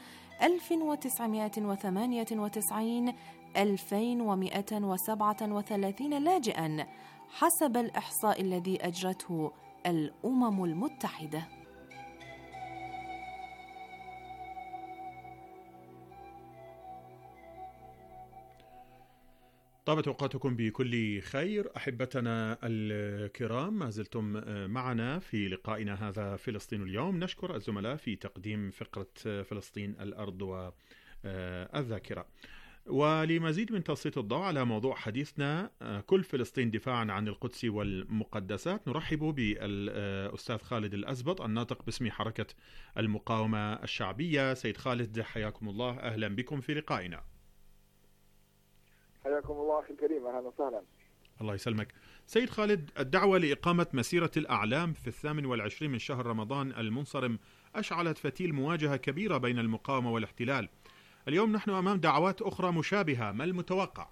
1998 2137 لاجئاً حسب الإحصاء الذي أجرته الأمم المتحدة. طابت أوقاتكم بكل خير أحبتنا الكرام، ما زلتم معنا في لقائنا هذا فلسطين اليوم. نشكر الزملاء في تقديم فقرة فلسطين الأرض والذاكرة. ولمزيد من تسليط الضوء على موضوع حديثنا كل فلسطين دفاعا عن القدس والمقدسات، نرحب بالأستاذ خالد الأزبط الناطق باسم حركة المقاومة الشعبية. سيد خالد حياكم الله، أهلا بكم في لقائنا. حياكم الله أخي الكريم، أهلا وسهلا. الله يسلمك. سيد خالد، الدعوة لإقامة مسيرة الأعلام في 28 من شهر رمضان المنصرم أشعلت فتيل مواجهة كبيرة بين المقاومة والاحتلال. اليوم نحن أمام دعوات أخرى مشابهة، ما المتوقع؟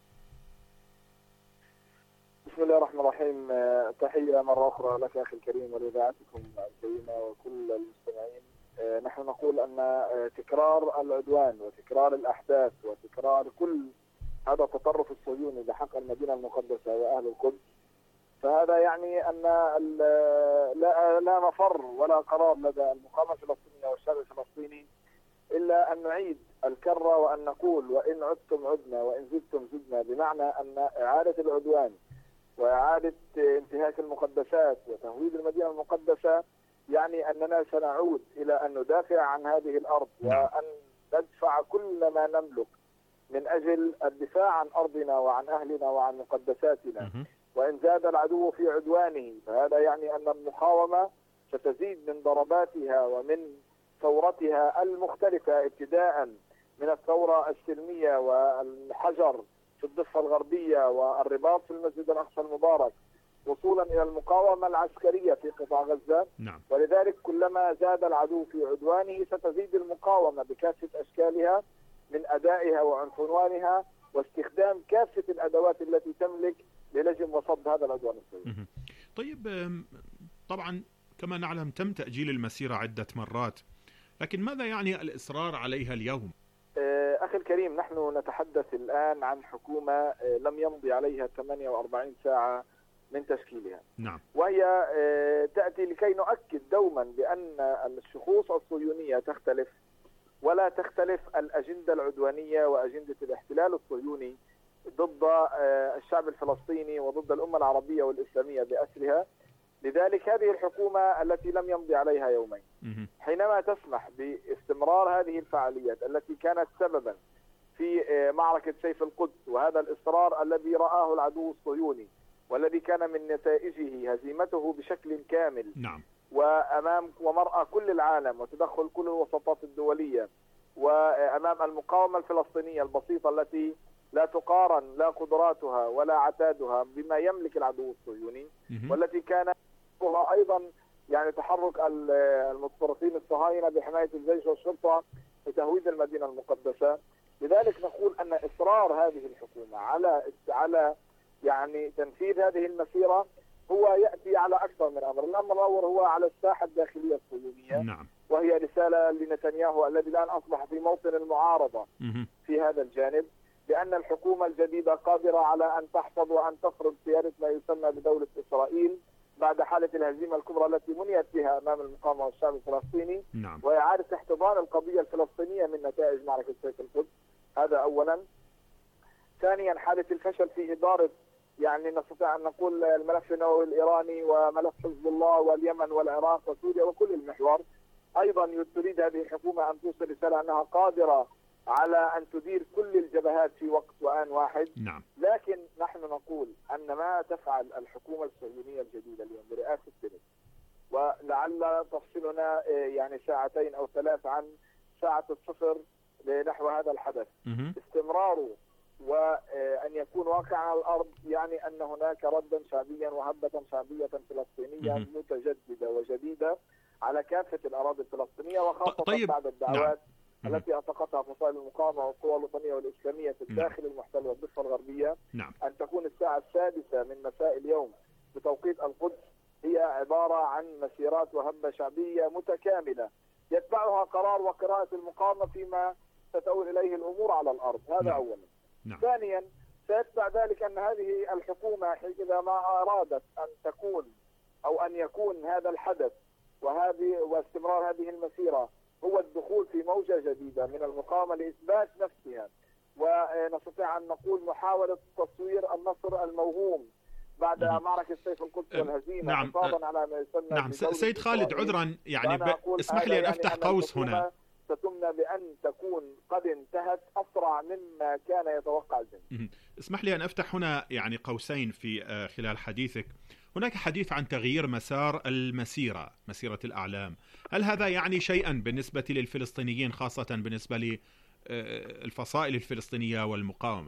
بسم الله الرحمن الرحيم. تحية مرة أخرى لك أخي الكريم ولإذاعتكم الكريمة وكل المستمعين. نحن نقول أن تكرار العدوان وتكرار الأحداث وتكرار كل هذا التطرف الصهيوني بحق المدينة المقدسة وأهل القدس، فهذا يعني أن لا مفر ولا قرار لدى المقاومة الفلسطينية والشعب الفلسطيني إلا أن نعيد الكرة وأن نقول وإن عدتم عدنا وإن زدتم زدنا، بمعنى أن إعادة العدوان وإعادة انتهاك المقدسات وتهويد المدينة المقدسة يعني أننا سنعود إلى أن ندافع عن هذه الأرض وأن ندفع كل ما نملك من أجل الدفاع عن أرضنا وعن أهلنا وعن مقدساتنا. وإن زاد العدو في عدوانه فهذا يعني أن المقاومة ستزيد من ضرباتها ومن ثورتها المختلفة، ابتداء من الثورة السلمية والحجر في الضفة الغربية والرباط في المسجد الأقصى المبارك، وصولا إلى المقاومة العسكرية في قطاع غزة. ولذلك كلما زاد العدو في عدوانه ستزيد المقاومة بكافة أشكالها من أدائها وعنفوانها واستخدام كافة الأدوات التي تملك للجم وصد هذا العدوان الصهيوني. طيب، طبعا كما نعلم تم تأجيل المسيرة عدة مرات، لكن ماذا يعني الإصرار عليها اليوم؟ أخي الكريم، نحن نتحدث الآن عن حكومة لم يمضي عليها 48 ساعة من تشكيلها. نعم. وهي تأتي لكي نؤكد دوما بأن الشخوص الصهيونية تختلف، ولا تختلف الأجندة العدوانية وأجندة الاحتلال الصهيوني ضد الشعب الفلسطيني وضد الأمة العربية والإسلامية بأسرها. لذلك هذه الحكومة التي لم يمضي عليها يومين حينما تسمح باستمرار هذه الفعاليات التي كانت سببا في معركة سيف القدس، وهذا الإصرار الذي رآه العدو الصهيوني والذي كان من نتائجه هزيمته بشكل كامل. نعم. وأمام ومرأى كل العالم وتدخل كل الوساطات الدولية، وأمام المقاومة الفلسطينية البسيطة التي لا تقارن لا قدراتها ولا عتادها بما يملك العدو الصهيوني، والتي كان أيضا يعني تحرك المتطرفين الصهاينة بحماية الجيش والشرطة لتهويد المدينة المقدسة. لذلك نقول أن إصرار هذه الحكومة على يعني تنفيذ هذه المسيرة هو يأتي على أكثر من أمر. الأمر الأول هو على الساحة الداخلية الصهيونية. نعم. وهي رسالة لنتنياهو الذي الآن أصبح في موطن المعارضة في هذا الجانب، بأن الحكومة الجديدة قادرة على أن تحفظ وأن تفرض سيادة ما يسمى بدولة إسرائيل بعد حالة الهزيمة الكبرى التي منيت بها أمام المقاومة والشعب الفلسطيني. نعم. وإعادة احتضان القضية الفلسطينية من نتائج معركة سيف القدس. هذا أولا. ثانيا، حالة الفشل في إدارة يعني نستطيع أن نقول الملف النووي الإيراني وملف حزب الله واليمن والعراق وسوريا وكل المحور. أيضا تريد هذه الحكومة أن توصل رسالة أنها قادرة على أن تدير كل الجبهات في وقت وآن واحد. نعم. لكن نحن نقول أن ما تفعل الحكومة الصهيونية الجديدة اليوم برئاسة بنت، ولعل تفصلنا يعني ساعتين أو ثلاث عن ساعة الصفر نحو هذا الحدث، استمراره وأن يكون واقعا على الأرض، يعني أن هناك ردا شعبيا وهبة شعبية فلسطينية متجددة وجديدة على كافة الأراضي الفلسطينية، وخاصة بعد الدعوات التي أطلقتها فصائل المقاومة والقوى الوطنية والإسلامية في الداخل المحتل والضفة الغربية. أن تكون الساعة 6 من مساء اليوم بتوقيت القدس هي عبارة عن مسيرات وهبة شعبية متكاملة يتبعها قرار وقراءة المقاومة فيما ستؤول إليه الأمور على الأرض. هذا أولا. ثانيا، سيتبع ذلك أن هذه الحكومة إذا ما أرادت أن تكون أو أن يكون هذا الحدث واستمرار هذه المسيرة هو الدخول في موجة جديدة من المقاومة لإثبات نفسها، ونستطيع أن نقول محاولة تصوير النصر الموهوم بعد معركة سيف القدس والهزيمة. نعم. على ما يسمى نعم. سيد خالد، عذرا يعني اسمح لي أن أفتح قوس هنا. ستمنى بأن تكون قد انتهت أسرع مما كان يتوقع الجميع. اسمح لي أن أفتح هنا يعني قوسين في خلال حديثك. هناك حديث عن تغيير مسار المسيرة، مسيرة الأعلام. هل هذا يعني شيئا بالنسبة للفلسطينيين، خاصة بالنسبة للفصائل الفلسطينية والمقاومة؟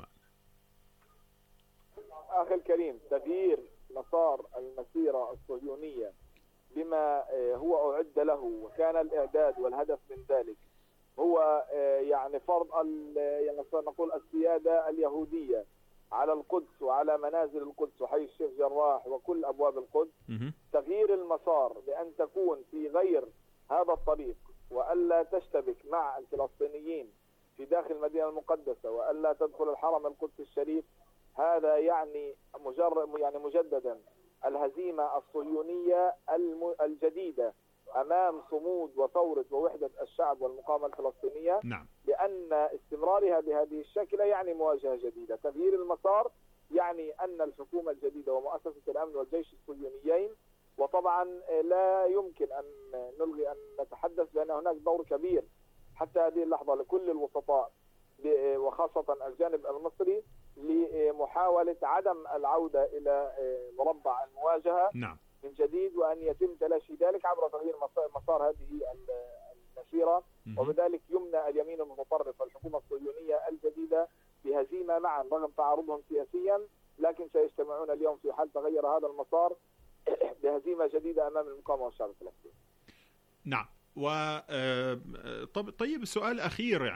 أخي الكريم، تغيير مسار المسيرة الصهيونية بما هو أعد له وكان الإعداد والهدف من ذلك هو يعني فرض يعني نقول السيادة اليهودية على القدس وعلى منازل القدس وحي الشيخ جراح وكل أبواب القدس. تغيير المسار بأن تكون في غير هذا الطريق، وألا تشتبك مع الفلسطينيين في داخل المدينة المقدسة، وألا تدخل الحرم القدس الشريف. هذا يعني مجددا الهزيمة الصهيونية الجديدة أمام صمود وثورة ووحدة الشعب والمقاومة الفلسطينية. نعم. لأن استمرارها بهذه الشكل يعني مواجهة جديدة. تغيير المسار يعني أن الحكومة الجديدة ومؤسسة الأمن والجيش الصهيونيين، وطبعا لا يمكن أن نلغي أن نتحدث بأن هناك دور كبير حتى هذه اللحظة لكل الوسطاء وخاصة الجانب المصري لمحاولة عدم العودة إلى مربع المواجهة. نعم. من جديد، وأن يتم تلاشي ذلك عبر تغيير مسار هذه المسيرة، وبذلك يمنع اليمين المتطرف والحكومة الصهيونية الجديدة بهزيمة معا رغم تعارضهم سياسيا، لكن سيجتمعون اليوم في حال تغير هذا المسار بهزيمة جديدة أمام المقاومة والشعب الفلسطيني. نعم. طيب السؤال الأخير، يعني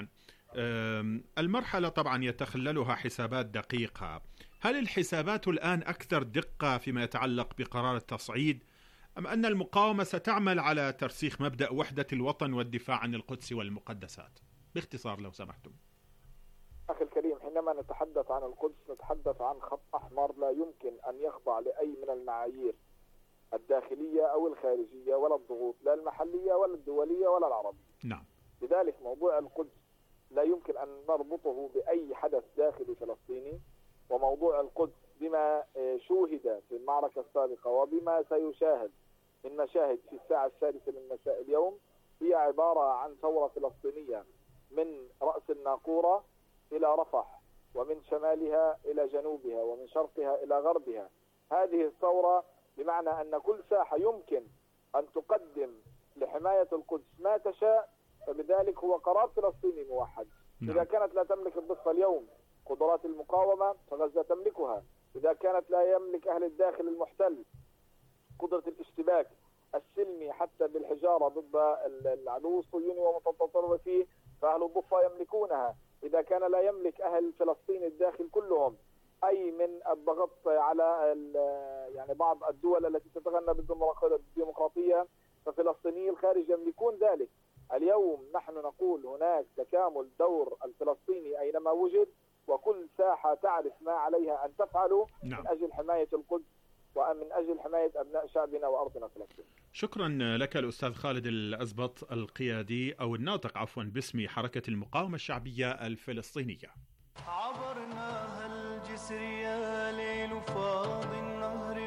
المرحلة طبعا يتخللها حسابات دقيقة. هل الحسابات الآن أكثر دقة فيما يتعلق بقرار التصعيد، أم أن المقاومة ستعمل على ترسيخ مبدأ وحدة الوطن والدفاع عن القدس والمقدسات؟ باختصار لو سمحتم. أخي الكريم، حينما نتحدث عن القدس نتحدث عن خط أحمر لا يمكن أن يخضع لأي من المعايير الداخلية أو الخارجية ولا الضغوط، لا المحلية ولا الدولية ولا العربية. نعم. لذلك موضوع القدس لا يمكن أن نربطه بأي حدث داخلي فلسطيني، وموضوع القدس بما شوهد في المعركة السابقة وبما سيشاهد من مشاهد في الساعة 6 من مساء اليوم هي عبارة عن ثورة فلسطينية من رأس الناقورة إلى رفح، ومن شمالها إلى جنوبها، ومن شرقها إلى غربها. هذه الثورة بمعنى أن كل ساحة يمكن أن تقدم لحماية القدس ما تشاء، فبذلك هو قرار فلسطيني موحد. إذا كانت لا تملك الضفة اليوم قدرات المقاومة فغزة تملكها. إذا كانت لا يملك أهل الداخل المحتل قدرة الاشتباك السلمي حتى بالحجارة ضد العدو الصهيوني ومتطرفيه فأهل الضفة يملكونها. إذا كان لا يملك أهل فلسطين الداخل كلهم أي من الضغط على يعني بعض الدول التي تتغنى بالديمقراطية، ففلسطيني الخارج يملكون ذلك. اليوم نحن نقول هناك تكامل دور الفلسطيني أينما وجد، وكل ساحة تعرف ما عليها أن تفعله من أجل حماية القدس ومن أجل حماية أبناء شعبنا وأرضنا فلسطين. شكرا لك الأستاذ خالد الأزبط، القيادي أو الناطق عفوا باسم حركة المقاومة الشعبية الفلسطينية. عبرنا هالجسر يا ليل وفاض النهر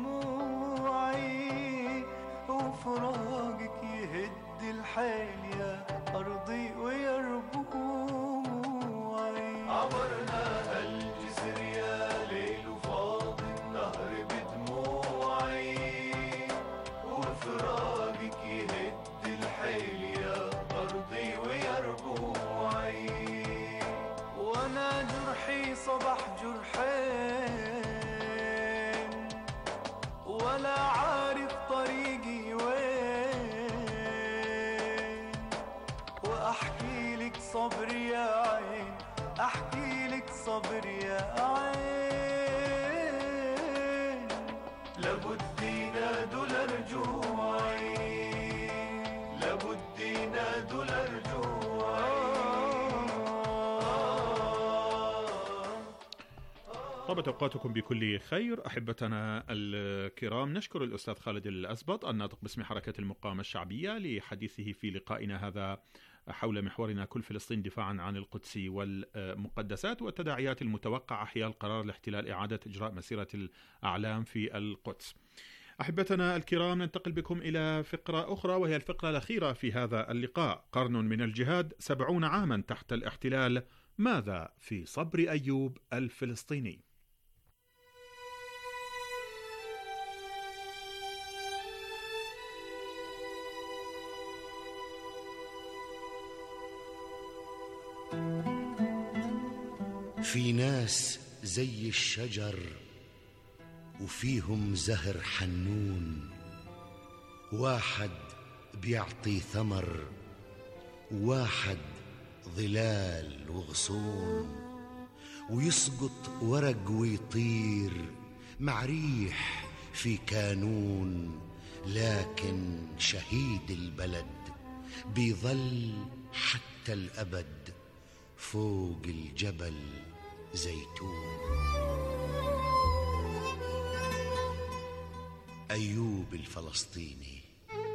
بدموعي، وفراقك يهد الحيل يا أرضي ويربوعي. عبرنا هالجسر يا ليل وفاض النهر بدموعي، وفراقك يهد الحيل يا أرضي ويربوعي. وانا جرحي صبح جرحين، ولا عارف طريقي وين، واحكي لك صبر يا عين، احكي لك صبر يا عين. لابد ينادوا لرجوعي، لابد ينادوا لرجوعي. طابت أوقاتكم بكل خير أحبتنا الكرام. نشكر الأستاذ خالد الأزبط الناطق باسم حركة المقاومة الشعبية لحديثه في لقائنا هذا حول محورنا كل فلسطين دفاعا عن القدس والمقدسات والتداعيات المتوقعة حيال قرار الاحتلال إعادة إجراء مسيرة الأعلام في القدس. أحبتنا الكرام، ننتقل بكم إلى فقرة أخرى وهي الفقرة الأخيرة في هذا اللقاء. قرن من الجهاد، 70 عاما تحت الاحتلال، ماذا في صبر أيوب الفلسطيني؟ في ناس زي الشجر وفيهم زهر حنون، واحد بيعطي ثمر وواحد ظلال وغصون، ويسقط ورق ويطير مع ريح في كانون، لكن شهيد البلد بيظل حتى الأبد فوق الجبل زيتون. أيوب الفلسطيني.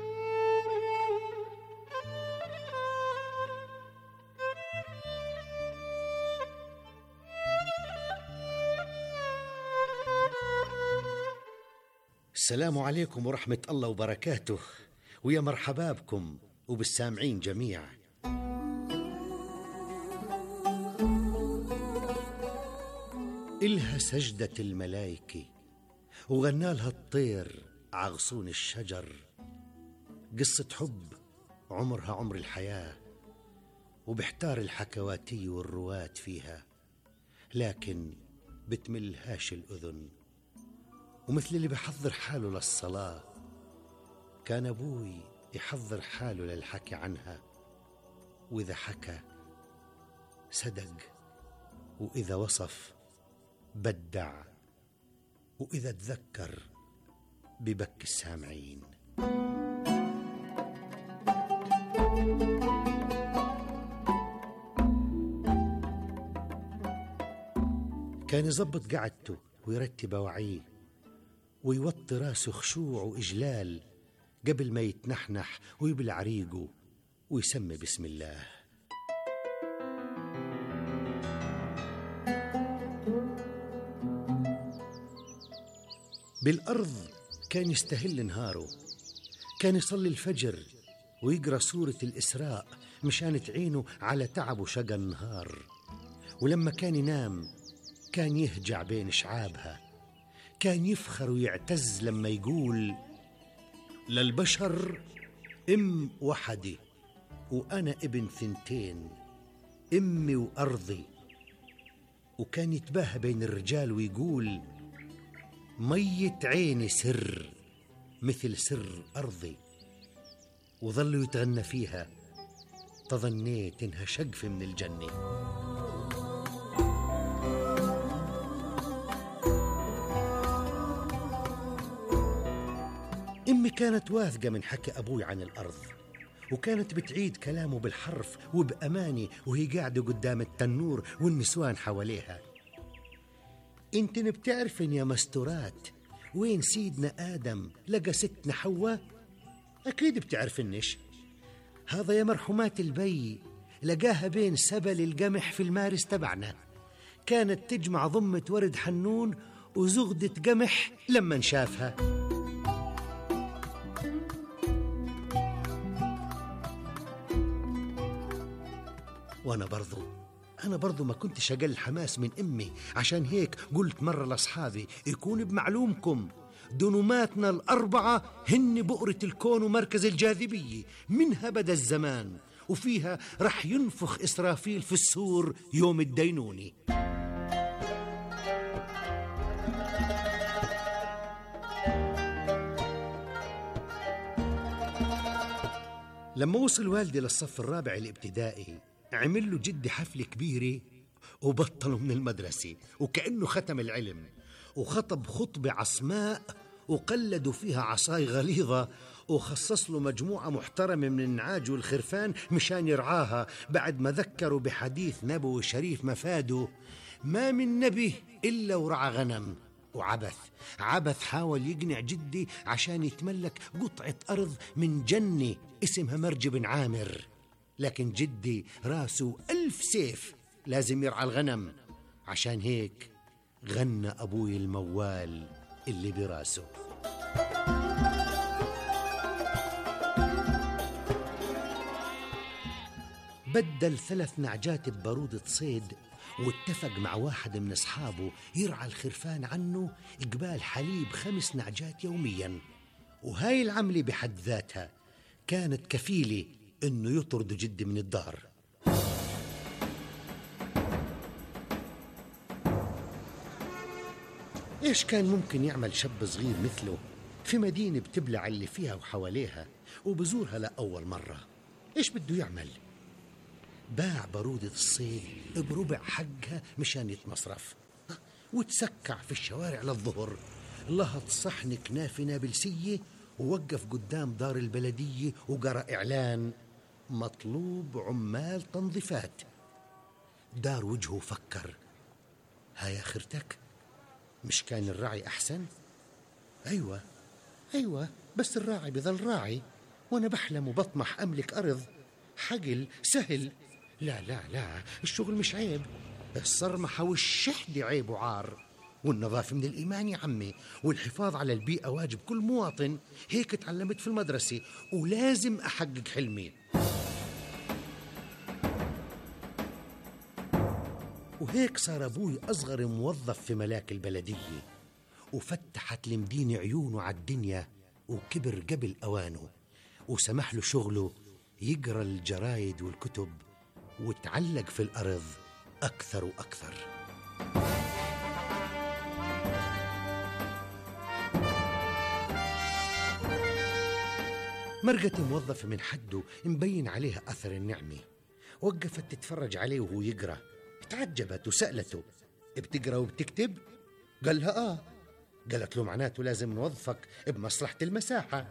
السلام عليكم ورحمة الله وبركاته، ويا مرحبا بكم وبالسامعين جميعا. إلها سجدة الملايكة وغنالها الطير عغصون الشجر، قصة حب عمرها عمر الحياة، وبحتار الحكواتي والرواة فيها، لكن بتملهاش الأذن. ومثل اللي بحضر حاله للصلاة، كان أبوي يحضر حاله للحكي عنها، وإذا حكى صدق، وإذا وصف بدع، وإذا تذكر ببكي السامعين. كان يظبط قعدته ويرتب وعيه ويوطي راسه خشوع وإجلال قبل ما يتنحنح ويبلع ريقه ويسمي بسم الله. بالأرض كان يستهل نهاره، كان يصلي الفجر ويقرأ سورة الإسراء مشان تعينه على تعب وشقى النهار. ولما كان ينام كان يهجع بين شعابها، كان يفخر ويعتز لما يقول للبشر أم وحدة وأنا ابن ثنتين، أمي وأرضي. وكان يتباهى بين الرجال ويقول مية عيني سر مثل سر أرضي. وظلوا يتغنى فيها، تظنيت إنها شقفة من الجنة. أمي كانت واثقة من حكي أبوي عن الأرض، وكانت بتعيد كلامه بالحرف وبأمانة وهي قاعدة قدام التنور والنسوان حواليها. انتن بتعرفن يا مستورات وين سيدنا آدم لقى ستنا حواء؟ أكيد بتعرفنش. هذا يا مرحومات البي لقاها بين سبل القمح في المارس تبعنا، كانت تجمع ضمة ورد حنون وزغدة قمح لما شافها. أنا برضو ما كنتش أقل حماس من أمي، عشان هيك قلت مرة لأصحابي يكون بمعلومكم دنوماتنا الأربعة هن بؤرة الكون ومركز الجاذبية، منها بدأ الزمان، وفيها رح ينفخ إسرافيل في السور يوم الدينوني. لما وصل والدي للصف الرابع الابتدائي عمل له جدي حفلة كبيرة وبطلوا من المدرسة وكأنه ختم العلم، وخطب خطبة عصماء وقلدوا فيها عصاي غليظة، وخصص له مجموعة محترمة من النعاج والخرفان مشان يرعاها، بعد ما ذكروا بحديث نبوي شريف مفاده ما من نبي إلا ورعى غنم. وعبث حاول يقنع جدي عشان يتملك قطعة أرض من جنة اسمها مرج بن عامر، لكن جدي راسه 1000 سيف لازم يرعى الغنم، عشان هيك غنى أبوي الموال اللي براسه. بدل 3 نعجات ببارودة صيد، واتفق مع واحد من أصحابه يرعى الخرفان عنه إقبال حليب 5 نعجات يوميا. وهاي العملة بحد ذاتها كانت كفيلة إنه يطرد جدي من الدار. إيش كان ممكن يعمل شاب صغير مثله في مدينة بتبلع اللي فيها وحواليها وبزورها لأول مرة؟ إيش بده يعمل؟ باع بارودة الصيد بربع حقها مشان يتمصرف، وتسكع في الشوارع للظهر، لهط صحن كنافة نابلسية ووقف قدام دار البلدية وقرأ إعلان مطلوب عمال تنظيفات. دار وجهه وفكر هاي آخرتك، مش كان الراعي أحسن؟ أيوة بس الراعي بظل راعي، وأنا بحلم وبطمح أملك أرض، حقل سهل. لا الشغل مش عيب، الصرمحة والشحدة عيب وعار، والنظافة من الإيمان يا عمي، والحفاظ على البيئة واجب كل مواطن. هيك تعلمت في المدرسة ولازم أحقق حلمي. وهيك صار أبوي أصغر موظف في ملاك البلدية، وفتحت المدينة عيونه على الدنيا، وكبر قبل أوانه، وسمح له شغله يقرأ الجرايد والكتب وتعلق في الأرض أكثر وأكثر. مرقة موظفة من حده مبين عليها أثر النعمة، وقفت تتفرج عليه وهو يقرأ. تعجبت وسألته: بتقرأ وبتكتب؟ قال لها آه. قالت له: معناته لازم نوظفك بمصلحة المساحة.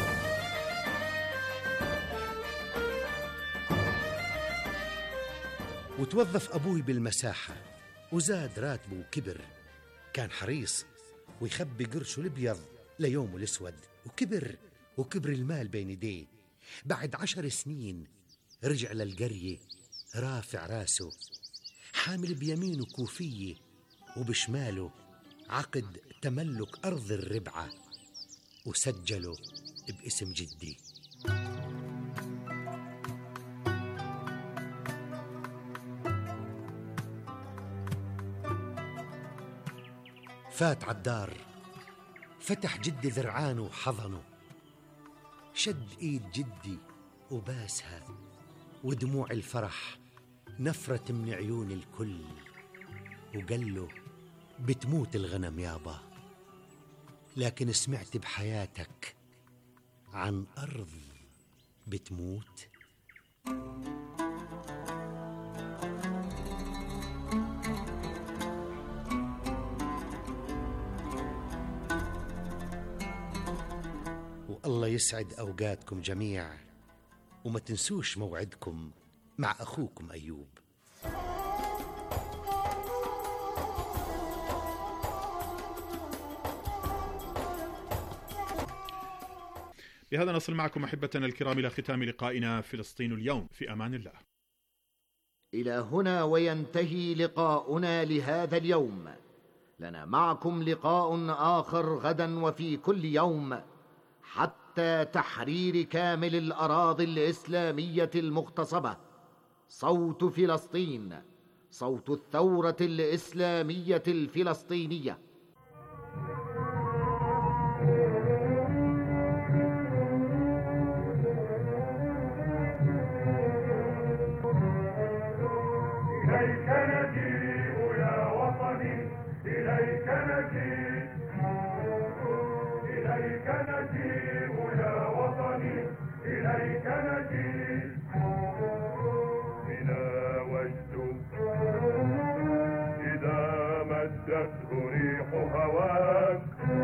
وتوظف أبوي بالمساحة وزاد راتبه وكبر. كان حريص ويخبي قرشه الأبيض ليومه الأسود، وكبر المال بين يديه. بعد 10 سنين رجع للقرية رافع راسه، حامل بيمينه كوفية وبشماله عقد تملك أرض الربعة، وسجله باسم جدي. فات عالدار، فتح جدي ذرعانه وحضنه، شد ايد جدي وباسها، ودموع الفرح نفرت من عيون الكل، وقال له: بتموت الغنم يابا، لكن سمعت بحياتك عن أرض بتموت؟ والله يسعد أوقاتكم جميع، وما تنسوش موعدكم مع أخوكم أيوب. بهذا نصل معكم أحبتنا الكرام إلى ختام لقائنا فلسطين اليوم. في أمان الله. إلى هنا وينتهي لقاؤنا لهذا اليوم. لنا معكم لقاء آخر غدا وفي كل يوم، حتى تحرير كامل الأراضي الإسلامية المغتصبة. صوت فلسطين، صوت الثورة الإسلامية الفلسطينية. إليك نجيء يا وطني، إليك نجيء، إليك نجيء يا وطني، إليك نجيء. بنا وجد إذا مدته ريح هواك،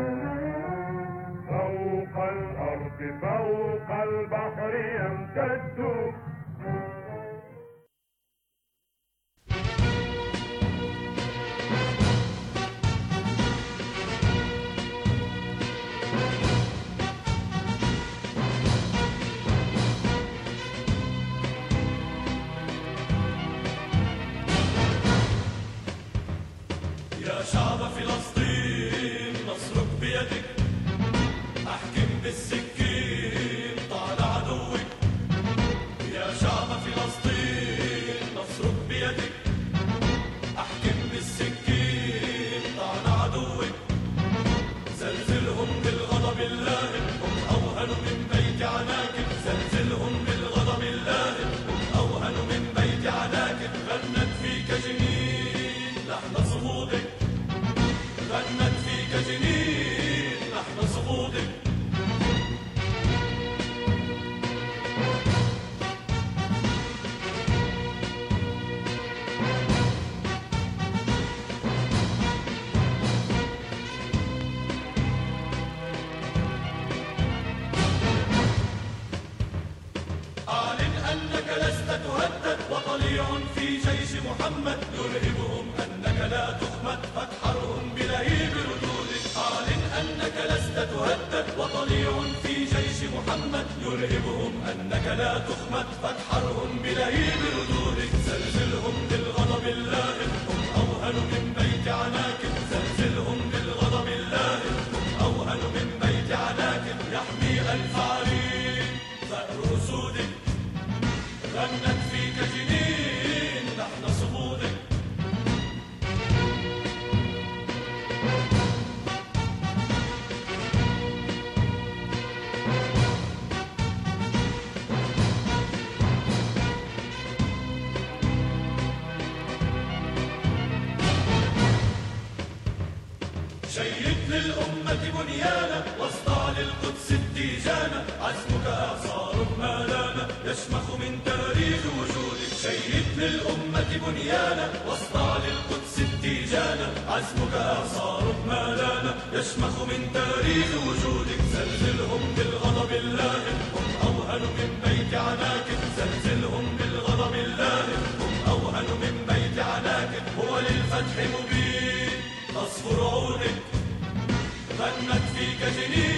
فوق الأرض فوق البحر يمتد. شعب فلسطين نصرك بيدك، أحكم بالسكين طال عدوك. يا شعب فلسطين نصرك بيدك، أحكم بالسكين طال عدوك. زلزلهم بالغضب اللاهب، هم أوهن من بيت عناكب. زلزلهم بالغضب اللاهب، هم أوهن من بيت عناكب. غنت فيك جنين لحن صمودك، غنت فيك جنين لحن صمودك. أعلن أنك لست تهدد، وطليع في جيش محمد يرهبهم أنك لا تخمد، فاتحرهم بلهيب ردودك. أعلن أنك لست تهدد، وطليع في جيش محمد يرهبهم أنك لا تخمد، فاتحرهم بلهيب ردودك. زلزلهم بالغضب اللاهب، هم أوهن من بيت عناكب. زلزلهم بالغضب اللاهب، هم أوهن من بيت عناكب. يحمي ألف عرين ثأر أسودك، غنت فيك جنين لحن صمودك. شيد للأمة بنيانا، واصدع للقدس التيجانا. عزمك إعصار ما لانا، يشمخ من تاريخ وجودك. بنيانا واصنع للقدس التيجانا. عزمك آثار مالانا يشمخ من تاريخ وجودك. زلزلهم بالغضب اللائم هم أوهن من بيت عناكب. زلزلهم بالغضب اللائم هم أوهن من بيت عناكب. هو للفتح مبين تصفر عونك غنت فيك جنين